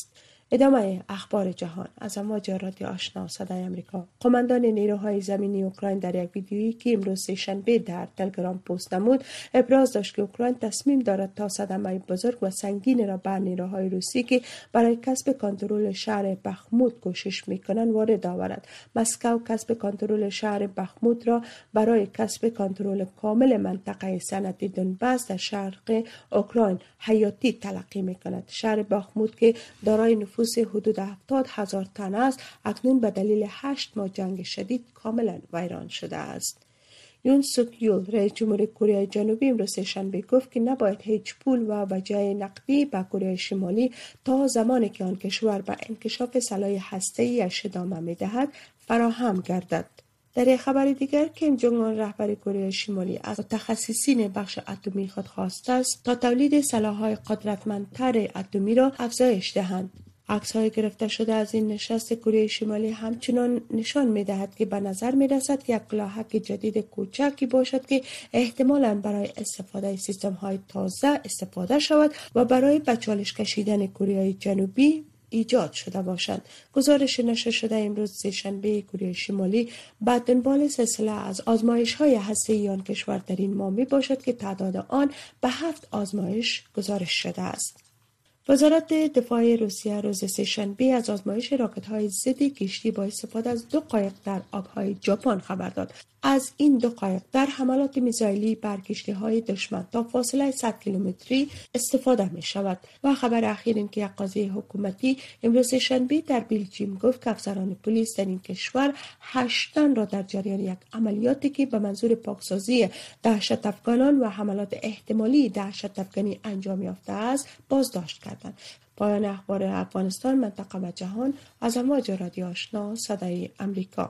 ادامه اخبار جهان از امواج رادیو آشنا صدای آمریکا. قماندان نیروهای زمینی اوکراین در یک ویدیویی که امروز سه‌شنبه در تلگرام پست نمود ابراز داشت که اوکراین تصمیم دارد تا صدمه بزرگ و سنگین را بر نیروهای روسی که برای کسب کنترل شهر بخموت کوشش می‌کنند وارد آورد. مسکو کسب کنترل شهر بخموت را برای کسب کنترل کامل منطقه صنعتی دونباس در شرق اوکراین حیاتی تلقی می‌کند. شهر بخموت که دارای نفوس حدود هفتاد هزار تن است اکنون به دلیل هشت ماه جنگ شدید کاملا ویران شده است. یون سوک یول رئیس جمهور کره جنوبی امروز سه‌شنبه گفت که نباید هیچ پول و وجه نقدی به کره شمالی تا زمانی که آن کشور به انکشاف سلاح هسته‌ای ادامه می‌دهد فراهم گردد. در یک خبر دیگر کیم جونگ اون رهبر کره شمالی از متخصصین بخش اتمی خود خواسته است تا تولید سلاح‌های قدرتمندتر اتمی را افزایش دهند. عکس‌های گرفته شده از این نشست کره شمالی همچنان نشان می‌دهد که به نظر می‌رسد که یک لاحق جدید کوچکی باشد که احتمالاً برای استفاده سیستم‌های تازه استفاده شود و برای به چالش کشیدن کره جنوبی ایجاد شده باشند. گزارش نشر شده امروز سه‌شنبه کره شمالی بعد دنبال سلسله از آزمایش‌های هسته‌ای آن کشور در این ماه می‌باشد که تعداد آن به هفت آزمایش گزارش شده است. وزارت دفاع روسیه روز سه‌شنبه از آزمایش راکت‌های ضد کشتی با استفاده از دو قایق در آب‌های ژاپن خبر داد. از این دو قایق در حملات میزایلی بر کشتی‌های دشمن تا فاصله صد کیلومتری استفاده می‌شود. و خبر اخیر این که یک قاضی حکومتی امروز سه‌شنبه در بلژیم گفت که افسران پلیس در این کشور هشت تن را در جریان یک عملیاتی که به منظور پاکسازی دهشت افغانان و حملات احتمالی دهشت افغانی انجام یافته است بازداشت کردند. پایان اخبار افغانستان، منطقه و جهان از امواج رادیو آشنا صدای آمریکا.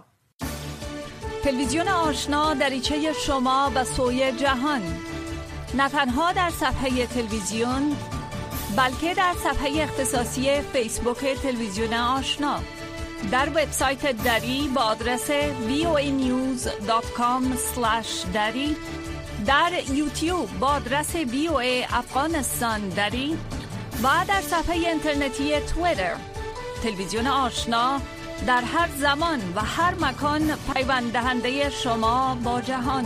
تلویزیون آشنا دریچه شما به سوی جهان، نه تنها در صفحه تلویزیون بلکه در صفحه اختصاصی فیسبوک تلویزیون آشنا، در وبسایت دری با آدرس وی او ای نیوز دات کام اسلش دری، در یوتیوب با آدرس وی او ای افغانستان دری و در صفحه اینترنتی توییتر. تلویزیون آشنا در هر زمان و هر مکان پیوند دهنده شما با جهان.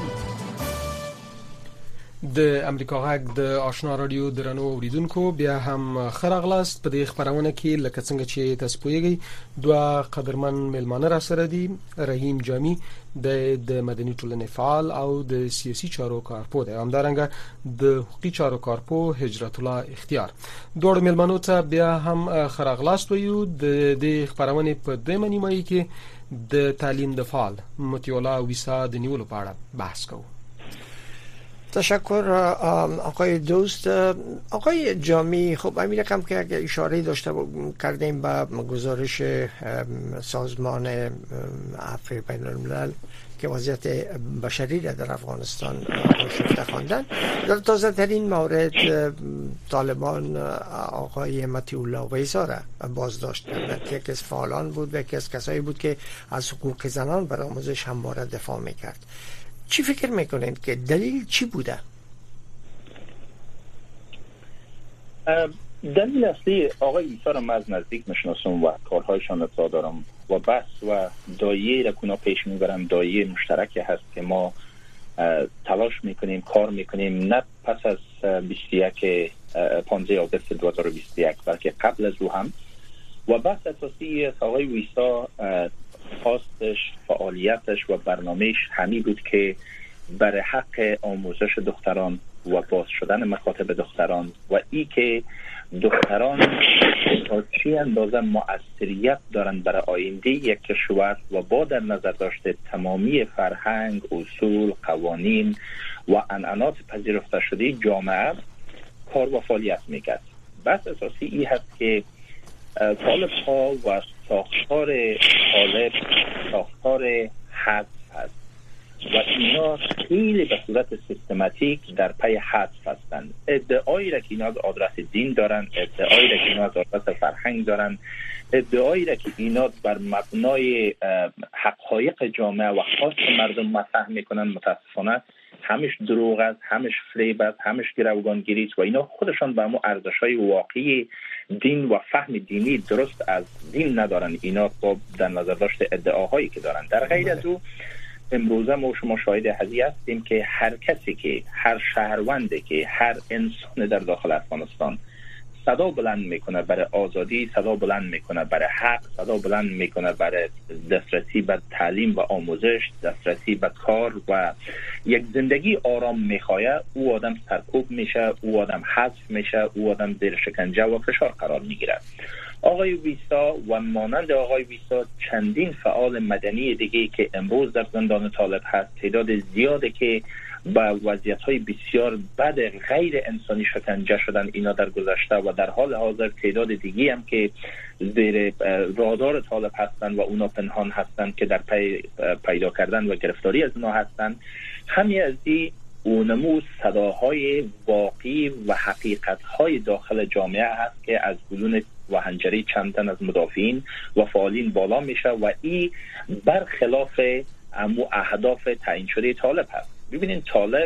د امریکا غږ د آشنا رادیو درنو اوریدونکو بیا هم خرغلاست په دې خبرونه کې لکه څنګه چې تاسو پوهیږئ دوه قدرمن میلمانه را سره دي. رحیم جامی د د مدني ټولنې فعال او د سیاسي چارو کارپو دی، همدارنګه د حقوقي چارو کارپو هجرت الله اختیار. دوه میلمانو ته بیا هم خرغلاست ویو. د دې خبرونه په دویمه نیمایي کې د تعلیم د فعال متیولا ویسا د نیولو په اړه بحث کوو. تشکر آقای دوست. آقای جامی، خب همین رقم که اشاره داشته کردیم به گزارش سازمان عفو بین الملل که وضعیت بشری را در افغانستان شفته خواندن، در تازه ترین مورد طالبان آقای متیولا ویسا را بازداشت کردند که یکی از فعالان بود و یکی از کسایی بود که از حقوق زنان برای آموزش همواره دفاع میکرد. چی فکر میکنید که دلیل چی بوده؟ دلیل اصلی آقای ویسا را من از نزدیک میشناسم و کارهایشان اطلاع دارم و بس و دایره را که پیش میبرن دایره مشترکی هست که ما تلاش میکنیم کار میکنیم نه پس از بیست و یک پانزده آگوست دو هزار و بیست و یک بلکه قبل از او هم. و بس اساسی از آقای ویسا خواستش، فعالیتش و برنامهش همی بود که برای حق آموزش دختران و باز شدن مکاتب دختران و ای که دختران تا چی اندازه مؤثریت دارند برای آینده یک کشور و با در نظر داشته تمامی فرهنگ، اصول، قوانین و عنعنات پذیرفته شده جامعه کار و فعالیت میکرد. بس اساسی ای هست که طالب ها و ساختار طالب ساختار حذف هست و اینا خیلی به صورت سیستماتیک در پی حذف هستند. ادعایی را که اینا از آدرس دین دارن، ادعایی را که اینا از آدرس فرهنگ دارن، ادعایی را که اینا بر مبنای حقایق جامعه و خواست مردم مطرح میکنن، متاسفانه همش دروغ است، همش فریب است، همش گروگانگیری است و اینا خودشان به همون ارزش‌های واقعی دین و فهم دینی درست از دین ندارن. اینا با در نظر داشته ادعاهایی که دارن. در غیر از او امروزه ما شما شاهد هذه هستیم که هر کسی که هر شهروندی که هر انسان در داخل افغانستان صدا بلند میکنه برای آزادی، صدا بلند میکنه برای حق، صدا بلند میکنه برای دسترسی به تعلیم و آموزش، دسترسی به کار و یک زندگی آرام میخواه، او آدم سرکوب میشه، او آدم حذف میشه، او آدم زیر شکنجه و فشار قرار میگیره. آقای ویسا و مانند آقای ویسا چندین فعال مدنی دیگه که امروز در زندان طالب هست، تعداد زیاده که با وضعیت‌های بسیار بد غیر انسانی شکنجه شدن اینا در گذشته و در حال حاضر تعداد دیگه هم که زیر رادار طالب هستن و اونا پنهان هستن که در پی پیدا کردن و گرفتاری از اونا هستن. همین از این اونمو صداهای واقعی و حقیقت‌های داخل جامعه هست که از گلون و حنجره چند تن از مدافعین و فعالین بالا میشه و این برخلاف امو اهداف تعیین شده طالب هست. ببینین طالب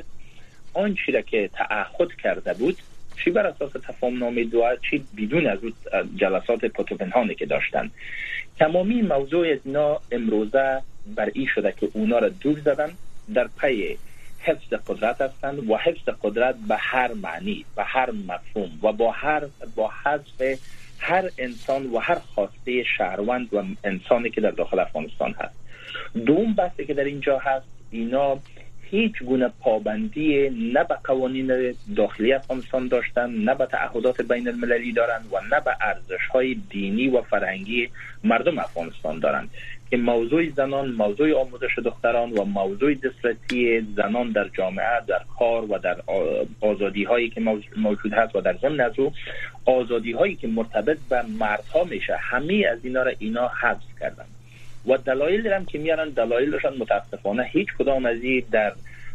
آن چیزی که تعهد کرده بود، چی بر اساس تفاهم نامه دو چی بدون از جلسات پتوپنهانی که داشتن، تمامی موضوع از اینا امروزه بر این شده که اونا را دور زدن، در پی حفظ قدرت هستند و حفظ قدرت به هر معنی، به هر مفهوم و با هر با حذف هر انسان و هر خواسته شهروند و انسانی که در داخل افغانستان هست. دوم بحثی که در اینجا هست، اینا هیچ گونه پابندی نه به قوانین داخلی افغانستان داشتن، نه به تعهدات بین المللی دارن و نه به ارزش‌های دینی و فرهنگی مردم افغانستان دارن که موضوع زنان، موضوع آموزش دختران و موضوع دسترسی زنان در جامعه، در کار و در آزادی‌هایی که موجود هست و در ضمن از او آزادی‌هایی که مرتبط به مردها میشه، همه از اینا را اینا حذف کردن و دلایل دارن که میارن، دلایلشان متاسفانه هیچ کدام از این در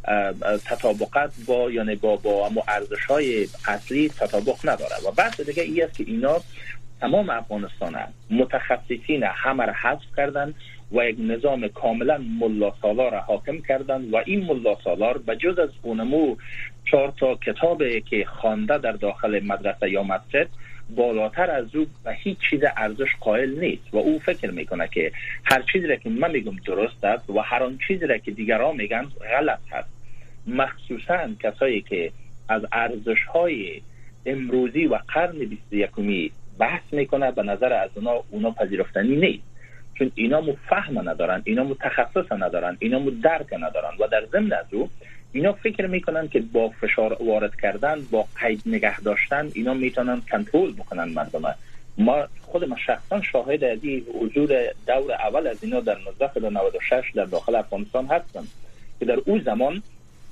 تطابقات با یعنی با با امو ارزش‌های اصلی تطابق نداره. و بحث دیگه این است که اینا تمام افغانستان متخصصین همه را حذف کردن و یک نظام کاملا ملا سالار را حاکم کردن و این ملا سالار بجز از اونمو چهار تا کتابی که خوانده در داخل مدرسه یا مسجد، بالاتر از او به هیچ چیز ارزش قائل نیست و او فکر میکنه که هر چیزی را که من میگم درست است و هر آن چیزی را که دیگران میگن غلط است. مخصوصا کسایی که از ارزش‌های امروزی و قرن بیست و یکمی بحث میکنه، به نظر از اونا اونا پذیرفتنی نیست، چون اینا مو فهم ندارن، اینا مو تخصص ندارن، اینا مو درک ندارن و در ضمن از او اینا فکر میکنن که با فشار وارد کردن، با قید نگه داشتن اینا میتونن کنترل بکنن مردم. ما خود ما شخصا شاهد از این حضور دور اول از اینا در نوزده و نود و شش در داخل افغانستان هستم که در اون زمان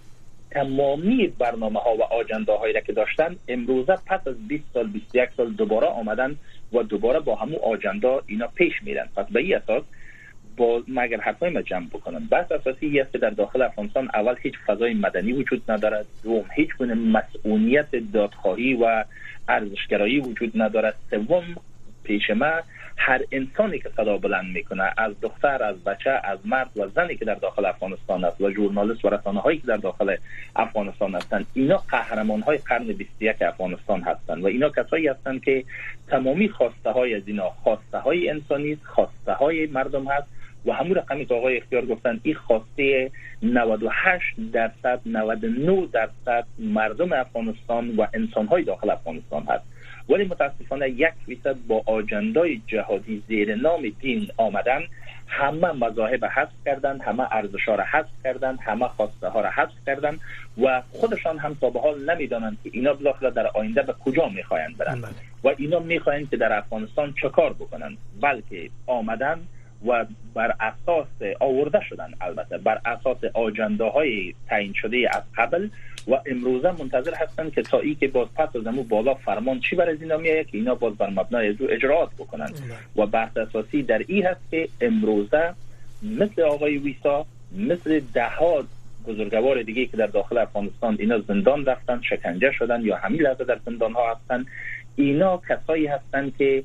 تمامی برنامه ها و آجنده هایی را که داشتن امروزه پس از بیست سال بیست و یک سال دوباره آمدن و دوباره با همون آجنده اینا پیش میرن. پس به این اساس با مگر حرفای ما جمع بکنن. بس اساسی است که در داخل افغانستان اول هیچ فضای مدنی وجود ندارد، دوم هیچ گونه مسئولیت دادخواهی و ارزشگرایی وجود ندارد، سوم پیش ما هر انسانی که صدا بلند میکنه، از دختر، از بچه، از مرد و زنی که در داخل افغانستان است و ژورنالیست و رسانه هایی که در داخل افغانستان هستند، اینا قهرمان های قرن بیست و یک افغانستان هستند و اینا کسایی هستند که تمامی خواسته های از اینا خواسته های انسانی است، خواسته های مردم هست و همون رقمی که آقای اختیار گفتن این خواسته نود و هشت درصد نود و نه درصد مردم افغانستان و انسان های داخل افغانستان هست. ولی متاسفانه یک فیصد با آجندای جهادی زیر نام دین آمدن، همه مذاهب حذف کردن، همه ارزش‌ها را حذف کردن، همه خواسته ها را حذف کردن و خودشان هم تا به حال نمیدانند که اینا بالاخره در آینده به کجا میخواهند برن و اینا میخواهند که در افغانستان چه کار بکنن، بلکه آمدن و بر اساس آورده شدن، البته بر اساس آجنده‌های تعیین شده از قبل و امروزه منتظر هستن که تا ای که باز پس از امو بالا فرمان چی بر از اینا میایه که اینا باز بر مبنای از او اجراات بکنن و بحث اساسی در این هست که امروزه مثل آقای ویسا، مثل ده ها بزرگوار دیگه که در داخل افغانستان اینا زندان رفتن، شکنجه شدن یا همین لحظه در زندان ها هستن، اینا کسایی هستن که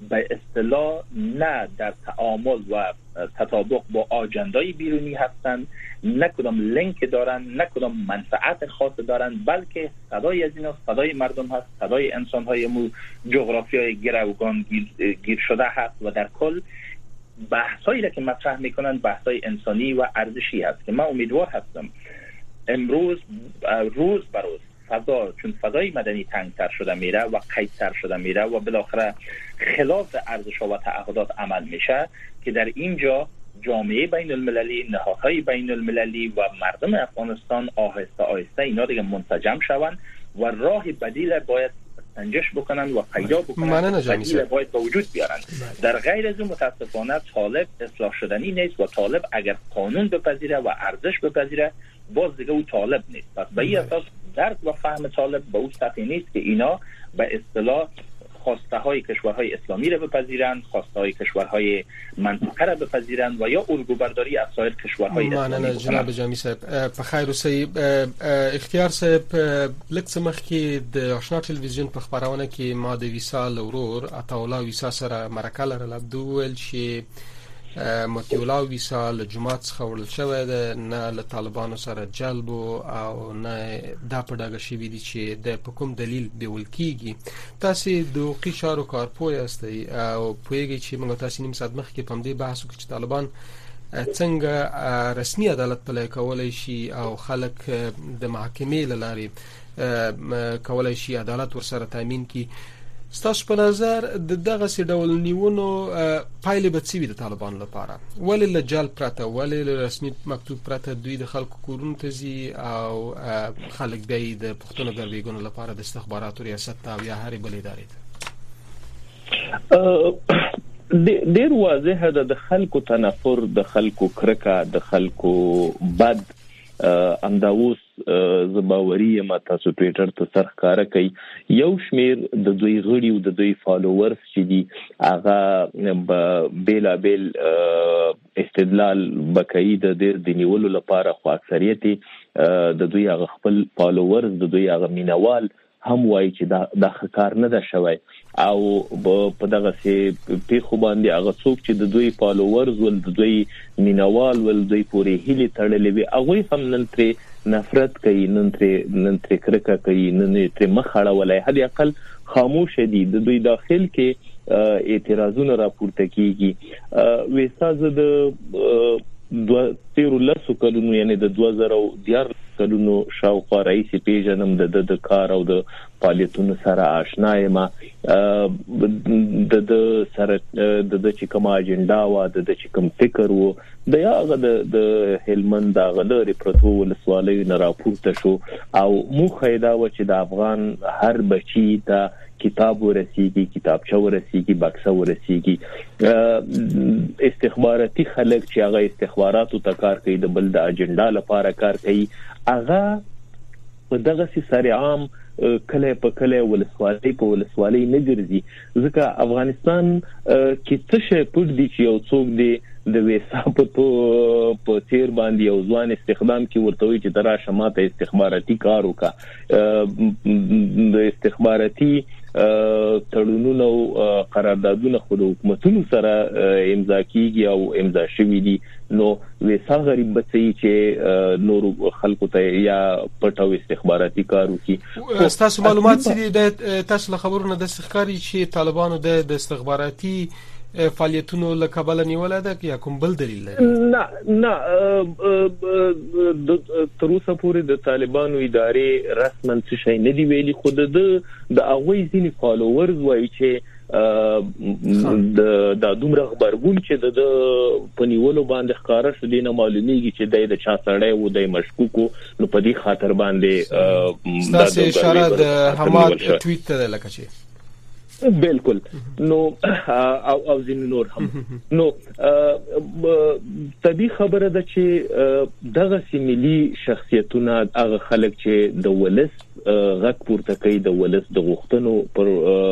به اصطلاح نه در تعامل و تطابق با آجندای بیرونی هستند، نه کدام لینک دارن، نه کدام منفعت خاص دارن، بلکه صدای از اینا صدای مردم هست، صدای انسان های مو جغرافیای گروگان گیر, گیر شده هست و در کل بحثایی که مطرح میکنن بحثای انسانی و ارزشی هست که من امیدوار هستم امروز روز به روز فضا، چون فضای مدنی تنگتر شده میره و قیدتر شده میره و بالاخره خلاف ارزش و تعهدات عمل میشه، که در اینجا جامعه بین المللی، نهادهای بین المللی و مردم افغانستان آهسته آهسته اینا دیگه منسجم شوند و راه بدیل باید سنجش بکنن و پیدا بکنن، بدیل باید به وجود بیارن. در غیر از اون متاسفانه طالب اصلاح شدنی نیست و طالب اگر قانون بپذیره و ارزش بپذیره باز دیگه او طالب نیست. پس به این اساس درک و فهم طالب به اون سطحی نیست که اینا به اصطلاح خواسته های کشورهای اسلامی را بپذیرند، خواسته های کشورهای منطقه را بپذیرند و یا الگو برداری از سایر کشورهای اسلامی بکنند. جناب جامی صاحب بخیر اوسئ. اختیار صاحب لکه مخکې د آشنا ټلویزیون په خبرونه کې ما د ویسا لورور عطاالله ویسا سره مرکه لرله، دوی چې متیولا ویسا له جماعت څخه وړل شوی ده، نه له طالبانو سره جلب او نه دا په ډاګه شوي دي چې د په کوم دلیل بیول کیږي. تاسې د حقوقي چارو کارپوه یاستئ او پوهیږئ چې موږ تاسې نیم ساعت مخکې په همدې بحث وکړو چې طالبان څنګه رسمي عدالت پلی کولی شي او خلک د محاکمې له لارې کولی شي عدالت ورسره تامین کړي. ستاسو په نظر د دغسې ډول نیونو پایلې به څه وي د طالبانو لپاره؟ ولې له جل پرته، ولې له رسمي مکتوب پرته دوی د خلکو کورونو ته ځي او خلک بیا یې د پوښتنو ګربېګونو لپاره د استخباراتو ریاست ته او یا هرې بلې ادارې ته؟ ډېر واضحه ده د خلکو تنفر، د خلکو کرکه، د خلکو بد امدا اوس زباوري ما تاسو ټویټر ته سر ښکاره کوي. یو شمیر د دوی غړي او د دوی فالوورز چې دي هغه بیلا بیل استدلال بکئی د ډېر د نیولو لپاره، خو اکثریت د دوی هغه خپل فالوورز، د دوی هغه مینوال هم وایي چې دا د کار نه ده شوی او په دغه سي پیښو باندې هغه څوک چې د دوی فالوورز ول، د دوی مینوال ول، دوی پورې هلي تړلې وي، هغه هم نن ترې نفرت کوي، نن ترې نن ترې کرکه کوي، نن ترې مخ اړولای، حد اقل خاموش دي. د دوی داخل کې اعتراضونه راپورته کیږي. وېستازه د دوه تیرو لسو کلونو یعنی د دوه زره دیارلس کلونو شاوخوا رئیس پیژنم د د کار او د فعالیتونو سره آشنا یم. د د سره د د چې کوم اجنډا و، د د چې کوم فکر و، د یاغه د هلمند د غلری پروتو ولسوالۍ نه راپورته شو او مو خیدا و چې د افغان هر بچی ته کتاب ورسیږي، کتابچه ورسیږي، بکسه ورسیږي. استخباراتي خلک چې هغه استخباراتو ته کار کوي، د بل د اجنډا لپاره کار کوي، هغه په دغه سي سره عام کله په کله ولسوالۍ په ولسوالۍ نه ګرځي. ځکه افغانستان کې څه شی پټ دي چې یو څوک دی د ویسا په په تیر باندې یو ځوان استخدام کی ورته وي چې درا شماته استخباراتي کار وکا، د استخباراتي تړونونو قراردادونه خو د حکومتونو سره امضا کیږي او امضا شوي دي، نو ویسا غریب بچي چې نور خلکو ته یا پټو استخباراتي کار وکي. تاسو معلومات سړي د تاسو خبرونه د ښکاری چې طالبانو د استخباراتي فعالیتونو له کابل نیولای ده یا کوم بل دلیل لري؟ نه نه تر اوسه پورې د طالبانو ادارې رسماً څه شي نه دی ویلي، خو د د هغوی ځینې فالوورز وایي چې د د دومره خبرګون چې د په نیولو باندې ښکاره شو، دی نه معلومیږي چې دی د چا سړی و، دی مشکوک و، نو په دې خاطر باندې ستاسو اشاره د حماد ټویټ ته لکه چې بالکل نو او او ځین نور هم نو طبي خبره ده چې دغه سیملي شخصیتونه هغه خلک چې د ولس غږ پورته کوي، د ولس د غوښتنو پر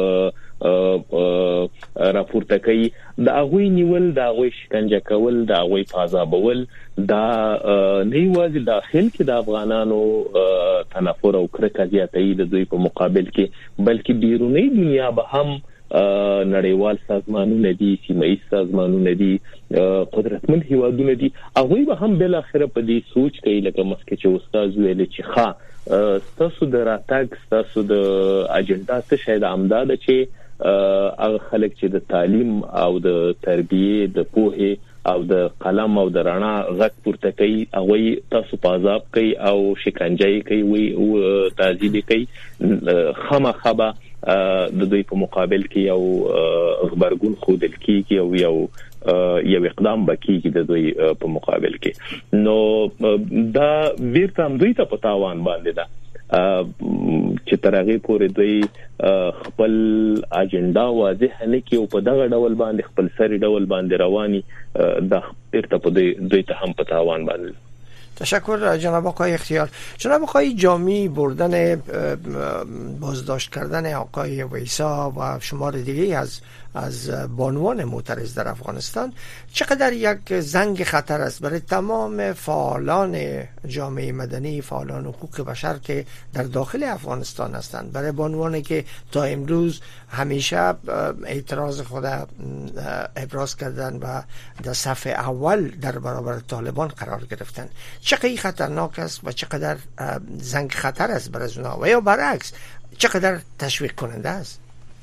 راپورته کوي، د هغوی نیول، د هغوی شکنجه کول، د هغوی پازابول، دا نه یوازې داخل کې د افغانانو تنفر او کرکه زیاتوي د دوی په مقابل کې، بلکې بیرونی دنیا به هم نړیوال سازمانونه دي، سیمایي سازمانونه دي، قدرتمن هیوادونه دي، هغه به هم بل اخر په دې سوچ کوي لکه مسکه چې استاد ویل چې ښا تاسو د راتګ تاسو د اجنډا څه شاید امداد چې هغه خلک چې د تعلیم او د تربیه د پوهه او د قلم او د رڼا غږ پورته کوي، هغه تاسو په عذاب کوي او شکنجه کوي وي او تعذيب کوي، خامخبه د دوی په مقابل کې یو خبرګون خودل کیږي او یو یو اقدام بکیږي د دوی په مقابل کې. نو دا بیرته هم دوی ته په تاوان باندې ده چې ترغه پورې دوی خپل اجنډا واضح نه کوي او په دغه ډول باندې خپل سری ډول باندې رواني د بیرته په دوی ته هم په تاوان باندې. تشکر جناب آقای اختیار. جناب آقای جامی، بردن بازداشت کردن آقای ویسا و شمار دیگه از از بانوان معترض در افغانستان چقدر یک زنگ خطر است برای تمام فعالان جامعه مدنی، فعالان حقوق بشر که در داخل افغانستان هستند، برای بانوانی که تا امروز همیشه اعتراض خود ابراز کردن و در صف اول در برابر طالبان قرار گرفتن. چقدر خطرناک است و چقدر زنگ خطر است برای اونها و یا برعکس چقدر تشویق کننده است؟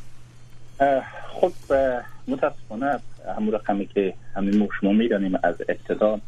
خب متاسفانه همون رقمی که همین شما میدانیم از ابتدا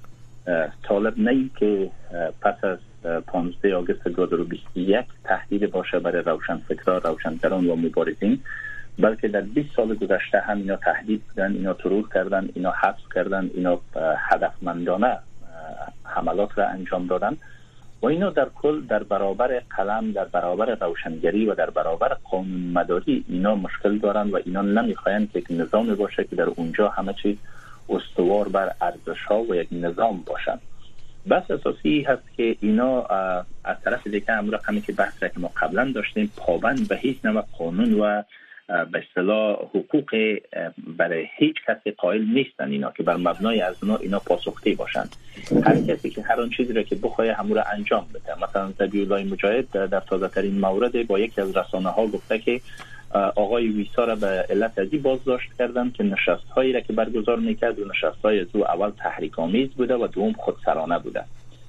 طالب نه که پس از پانزده آگوست دو هزار و بیست و یک تهدید باشه برای روشنفکران، روشنگران و مبارزین، بلکه در بیست سال گذشته هم اینا تهدید کردن، اینا ترور کردن، اینا حبس کردن، اینا هدفمندانه حملات را انجام دادن و اینا در کل در برابر قلم، در برابر روشنگری و در برابر قانون مداری اینا مشکل دارن و اینا نمیخواین که یک نظام باشه که در اونجا همه چیز استوار بر ارزش‌ها و یک نظام باشن. بس اساسی هست که اینا از طرف دیگه هم رقمی که بحث را که ما قبلا داشتیم پابند به هیچ نوع قانون و به اصطلاح حقوق برای هیچ کسی قائل نیستن، اینا که بر مبنای از اونا اینا پاسخگوی باشن. هر کسی که هر آن چیزی را که بخواد همون را انجام بده. مثلا ذبیح الله مجاهد در تازه ترین مورد با یکی از رسانه ها گفته که آقای ویسا را به علت ازی بازداشت کردن که نشست هایی را که برگزار میکرد و نشست های از او اول تحریک آمیز بوده و دوم خودسرانه بوده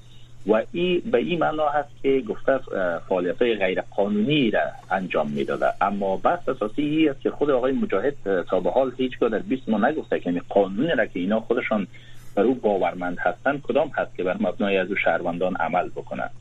و این به این معنا هست که گفته فعالیت غیر قانونی را انجام میداده. اما بحث اساسی این است که خود آقای مجاهد تا به حال هیچگاه در بیست ماه نگفته که قانونی را که اینا خودشان بر او باورمند هستند کدام هست که بر مبنای از او شهروندان عمل بکنند.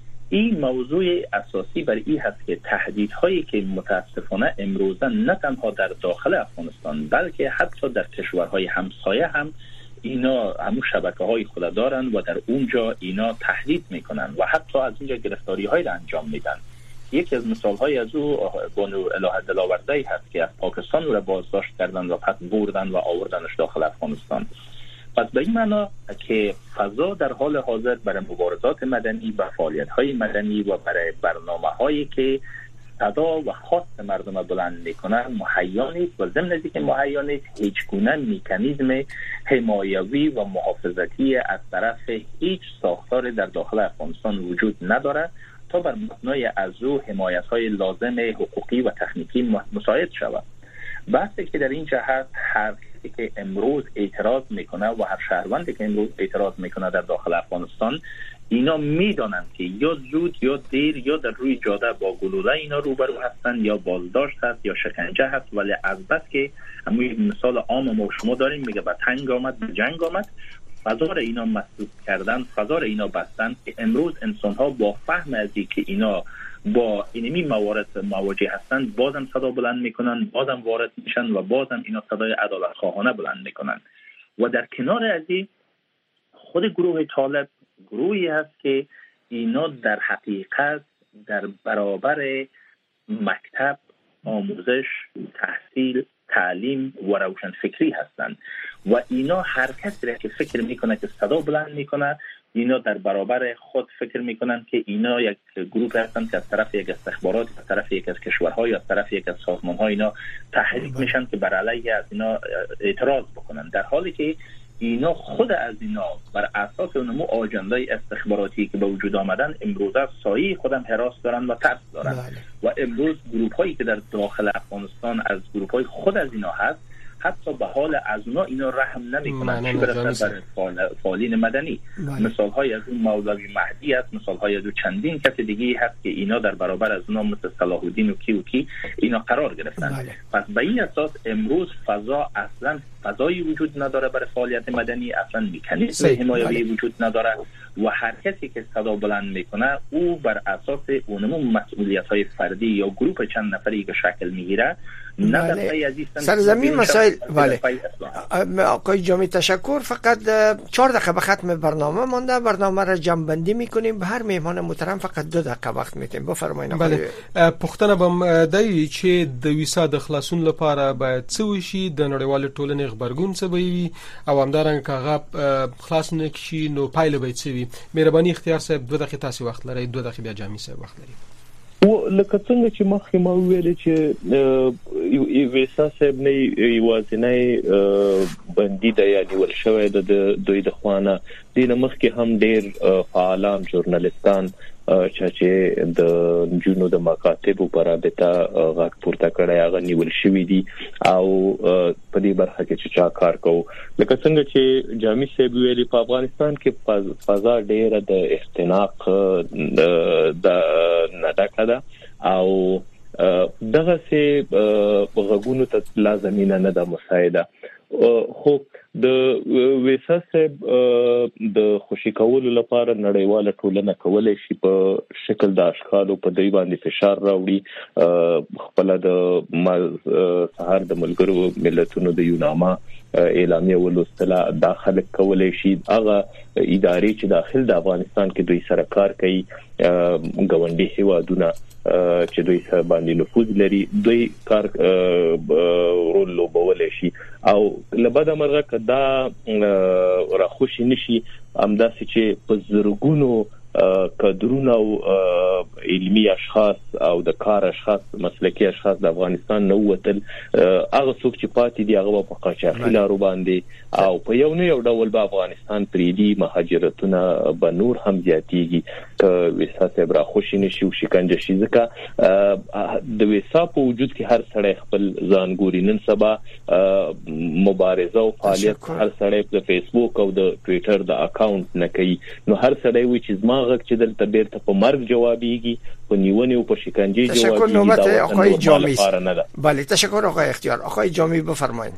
این موضوع اساسی بر این هست که تهدیدهایی که متاسفانه امروزه نه تنها در داخل افغانستان بلکه حتی در کشورهای همسایه هم اینا همون شبکه های خود دارن و در اونجا اینا تهدید میکنن و حتی از اونجا گرفتاری های را انجام میدن. یکی از مثال های از او بانو الهه دلاورده هست که از پاکستان او را بازداشت کردن و پس بردن و آوردنش داخل افغانستان. پس به این معنا که فضا در حال حاضر برای مبارزات مدنی و فعالیت های مدنی و برای برنامه هایی که صدا و خواست مردم بلند میکنن مهیا نیست و ضمن از اینکه مهیا نیست هیچ گونه مکانیزم حمایوی و محافظتی از طرف هیچ ساختار در داخل افغانستان وجود نداره تا بر مبنای از او حمایت های لازم حقوقی و تکنیکی مساعد شود. بحثی که در این جهت هر کسی که امروز اعتراض میکنه و هر شهروندی که امروز اعتراض میکنه در داخل افغانستان اینا میدانند که یا زود یا دیر یا در روی جاده با گلوله اینا روبرو هستن یا بازداشت هست یا شکنجه هست، ولی از بس که همون مثال عام ما شما داریم میگه به تنگ آمد به جنگ آمد، فضا را اینا مسدود کردن، فضا را اینا بستن که امروز انسان ها با فهم از اینکه اینا با اینمی موارد مواجه هستند بازم صدا بلند میکنن، بازم وارد میشن و بازم اینا صدای عدالت خواهانه بلند میکنن. و در کنار از این خود گروه طالب گروهی هست که اینا در حقیقت در برابر مکتب، آموزش، تحصیل، تعلیم و روشنفکری هستند و اینا هر کسی را که فکر میکنه که صدا بلند میکنه اینا در برابر خود فکر میکنن که اینا یک گروه هستند که از طرف یک استخبارات، از طرف یک از کشورها یا از طرف یک از سازمانها اینا تحریک میشن که بر علیه از اینا اعتراض بکنن، در حالی که اینا خود از اینا بر اساس اونمو آجندای استخباراتی که به وجود آمدن امروزه سایه خودم حراس دارن و ترس دارن بله. و امروز گروه هایی که در داخل افغانستان از گروه های خود از اینا هست حتی به حال از اونا اینا رحم نمیکنن چی برسه بر فعالین مدنی. مثال های از اون مولوی مهدی است، مثال های از اون چندین کس دیگه هست که اینا در برابر از اونا مثل صلاح الدین و کی و کی اینا قرار گرفتن. بله. پس به این اساس امروز فضا اصلا فضایی وجود نداره برای فعالیت مدنی، اصلا مکانیزم حمایتی وجود نداره و هر کسی که صدا بلند میکنه او بر اساس اونمو مسئولیت های فردی یا گروه چند نفری که شکل میگیره بله. سرزمین مسائل. بله آقای جامی تشکر. فقط چهار دقیقه به ختم برنامه مانده، برنامه را جمع بندی میکنیم. به هر مهمان محترم فقط دو دقیقه وقت میتیم. بفرمایید. بله پښتنه بم دای چې د ویسا د خلاصون لپاره باید څه وشي، د نړیوال ټولنې خبرګون څه وي او همدارنګه کاغه خلاص نه شي نو پایله به څه وي. مهرباني اختیار صاحب دو دقیقې تاسو وخت لرئ، دو دقیقې بیا جامی صاحب وخت لري. و لکه څنګه چې مخکې ما ویل چې ویسا صاحب نه یوازینی بندي د یعنی ول شوې د دوی د خوانه دینه مخکې هم ډېر فعالان ژورنالیستان چې د جنو د مکاتبو پر رابطه غاک پورته کړی هغه نیول شوی دي او په دې برخه کې چې چا کار کوي. لکه څنګه چې جامی صاحب ویلي په افغانستان کې فضا ډېره د اختناق د نداکه ده او دغه سه غوګونو ته لازمینه نه ده مساعده. خو د ویسا صاحب د خوشی کولو لپاره نړیواله ټولنه کولای شي په شکل د اشخاصو په دی باندې فشار راوړي. خپل د سهار د ملګرو ملتونو د یوناما اعلامیه ولوستله داخله کولای شي. هغه ادارې چې داخل د افغانستان کې دوی سره کار کوي ګوندي هیوادونه چې دوی سره باندې نفوذ لري دوی کار رول لوبولای شي او لبدا مرغه کدا راخوشي نشي همداسې چې په زرګونو کادرونه او علمي اشخاص او د کار اشخاص مسلکي اشخاص د افغانستان نو وتل هغه څوک چې پاتې دي هغه په قاچاقي لارو باندې او په یو نه یو ډول به افغانستان پریدي مهاجرتونه به نور هم زیاتېږي. ویسا صاحب را خوشی نشي او شکنجه شي ځکه د ویسا په وجود کې هر سړی خپل ځان ګوري. نن سبا مبارزه او فعالیت هر سړی په فیسبوک او د ټوئیټر د اکاونټ نه کوي نو هر سړی وی چې زما غږ چې دلته بیرته په مرګ جوابيږي په نیونې او په شکنجه جوابيږي. تشکر نوبت آقای جامی. بله تشکر آقای اختیار. آقای جامی بفرمایید.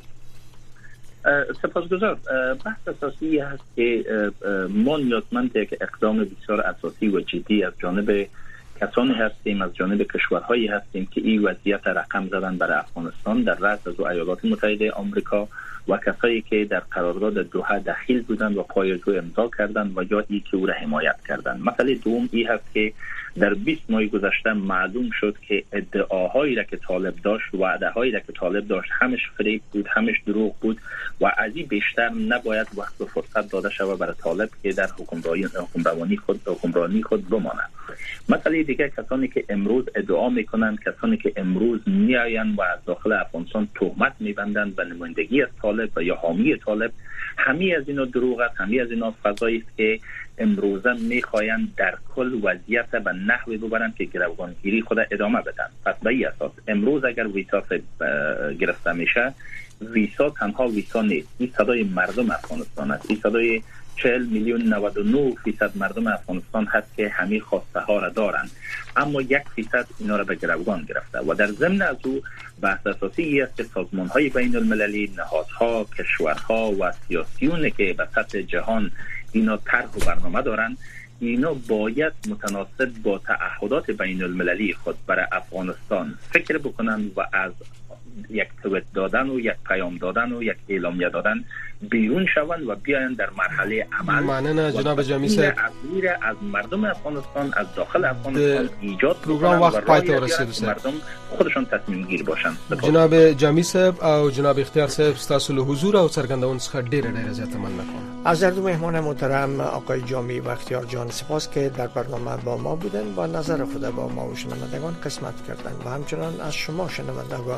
سپاسگزار. بحث اساسی هست که ما نیازمند یک اقدام بسیار اساسی و جدی از جانب کسانی هستیم، از جانب کشورهایی هستیم که این وضعیت رقم زدن برای افغانستان در رأس از ایالات متحده آمریکا و کسایی که در قرارداد دوحه دخیل بودند و پایه‌جوی امضا کردند و یا ای که او را حمایت کردند. مسئله دوم این هست که در بیست ماه گذشته معلوم شد که ادعاهایی را که طالب داشت، وعده‌هایی را که طالب داشت همش فریب بود، همش دروغ بود و از این بیشتر نباید وقت و فرصت داده شود برای طالب که در حکمرانی حکمرانی خود حکمرانی خود بماند. مسئله دیگه کسانی که امروز ادعا میکنند، کسانی که امروز میآیند و از داخل افغانستان تهمت میبندند به نمایندگی از طالب و یا حامی طالب، همه از اینا دروغ است، همه از اینا فضایی است که امروزه میخواهند در کل وضعیت به نحوی ببرند که گروگانگیری خود ادامه بدن. پس به این اساس امروز اگر ویسا گرفته میشه، ویسا تنها ویسا نیست، این صدای مردم افغانستان است، این صدای چهل میلیون نود و نه فیصد مردم افغانستان هست که همه خواسته ها را دارند، اما یک فیصد اینا را به گروگان گرفته و در ضمن از او بحث اساسی است که سازمان های بین المللی، نهادها، کشورها و سیاسیون که به سطح جهان اینا طرح و برنامه دارند، اینا باید متناسب با تعهدات بین المللی خود برای افغانستان فکر بکنند و از یک توییت دادن و یک پیام دادن و یک اعلامیه دادن بیرون شوند و بیاین در مرحله عمل. ممنون جناب جامی صاحب. از مردم افغانستان از داخل افغانستان ایجاد پروگرام وقت پای ته رسید. مردم خودشون تصمیم گیر باشند. جناب جامی صاحب او جناب اختیار صاحب تاسو له حضور او څرګندون څخه ډیر ډیر زیات مننه کوم. از هر دو مهمان محترم آقای جامی و اختیار جان سپاس که در برنامه با ما بودن و نظر خود با ما و شنوندگان قسمت کردند و همچنان از شما شنوندگان عزیز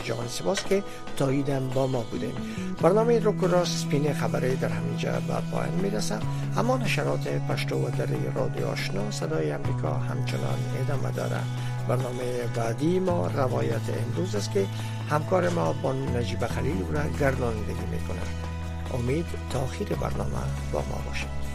جان سپاس که تاییدم با ما بودیم. برنامه روک و راست سپین خبری در همینجا به پایان میرسه، اما نشرات پشتو و دری رادیو آشنا صدای امریکا همچنان ادامه داره. برنامه بعدی ما روایت امروز است که همکار ما با نجیب خلیل را گردانندگی میکنه. امید تا آخر برنامه با ما باشید.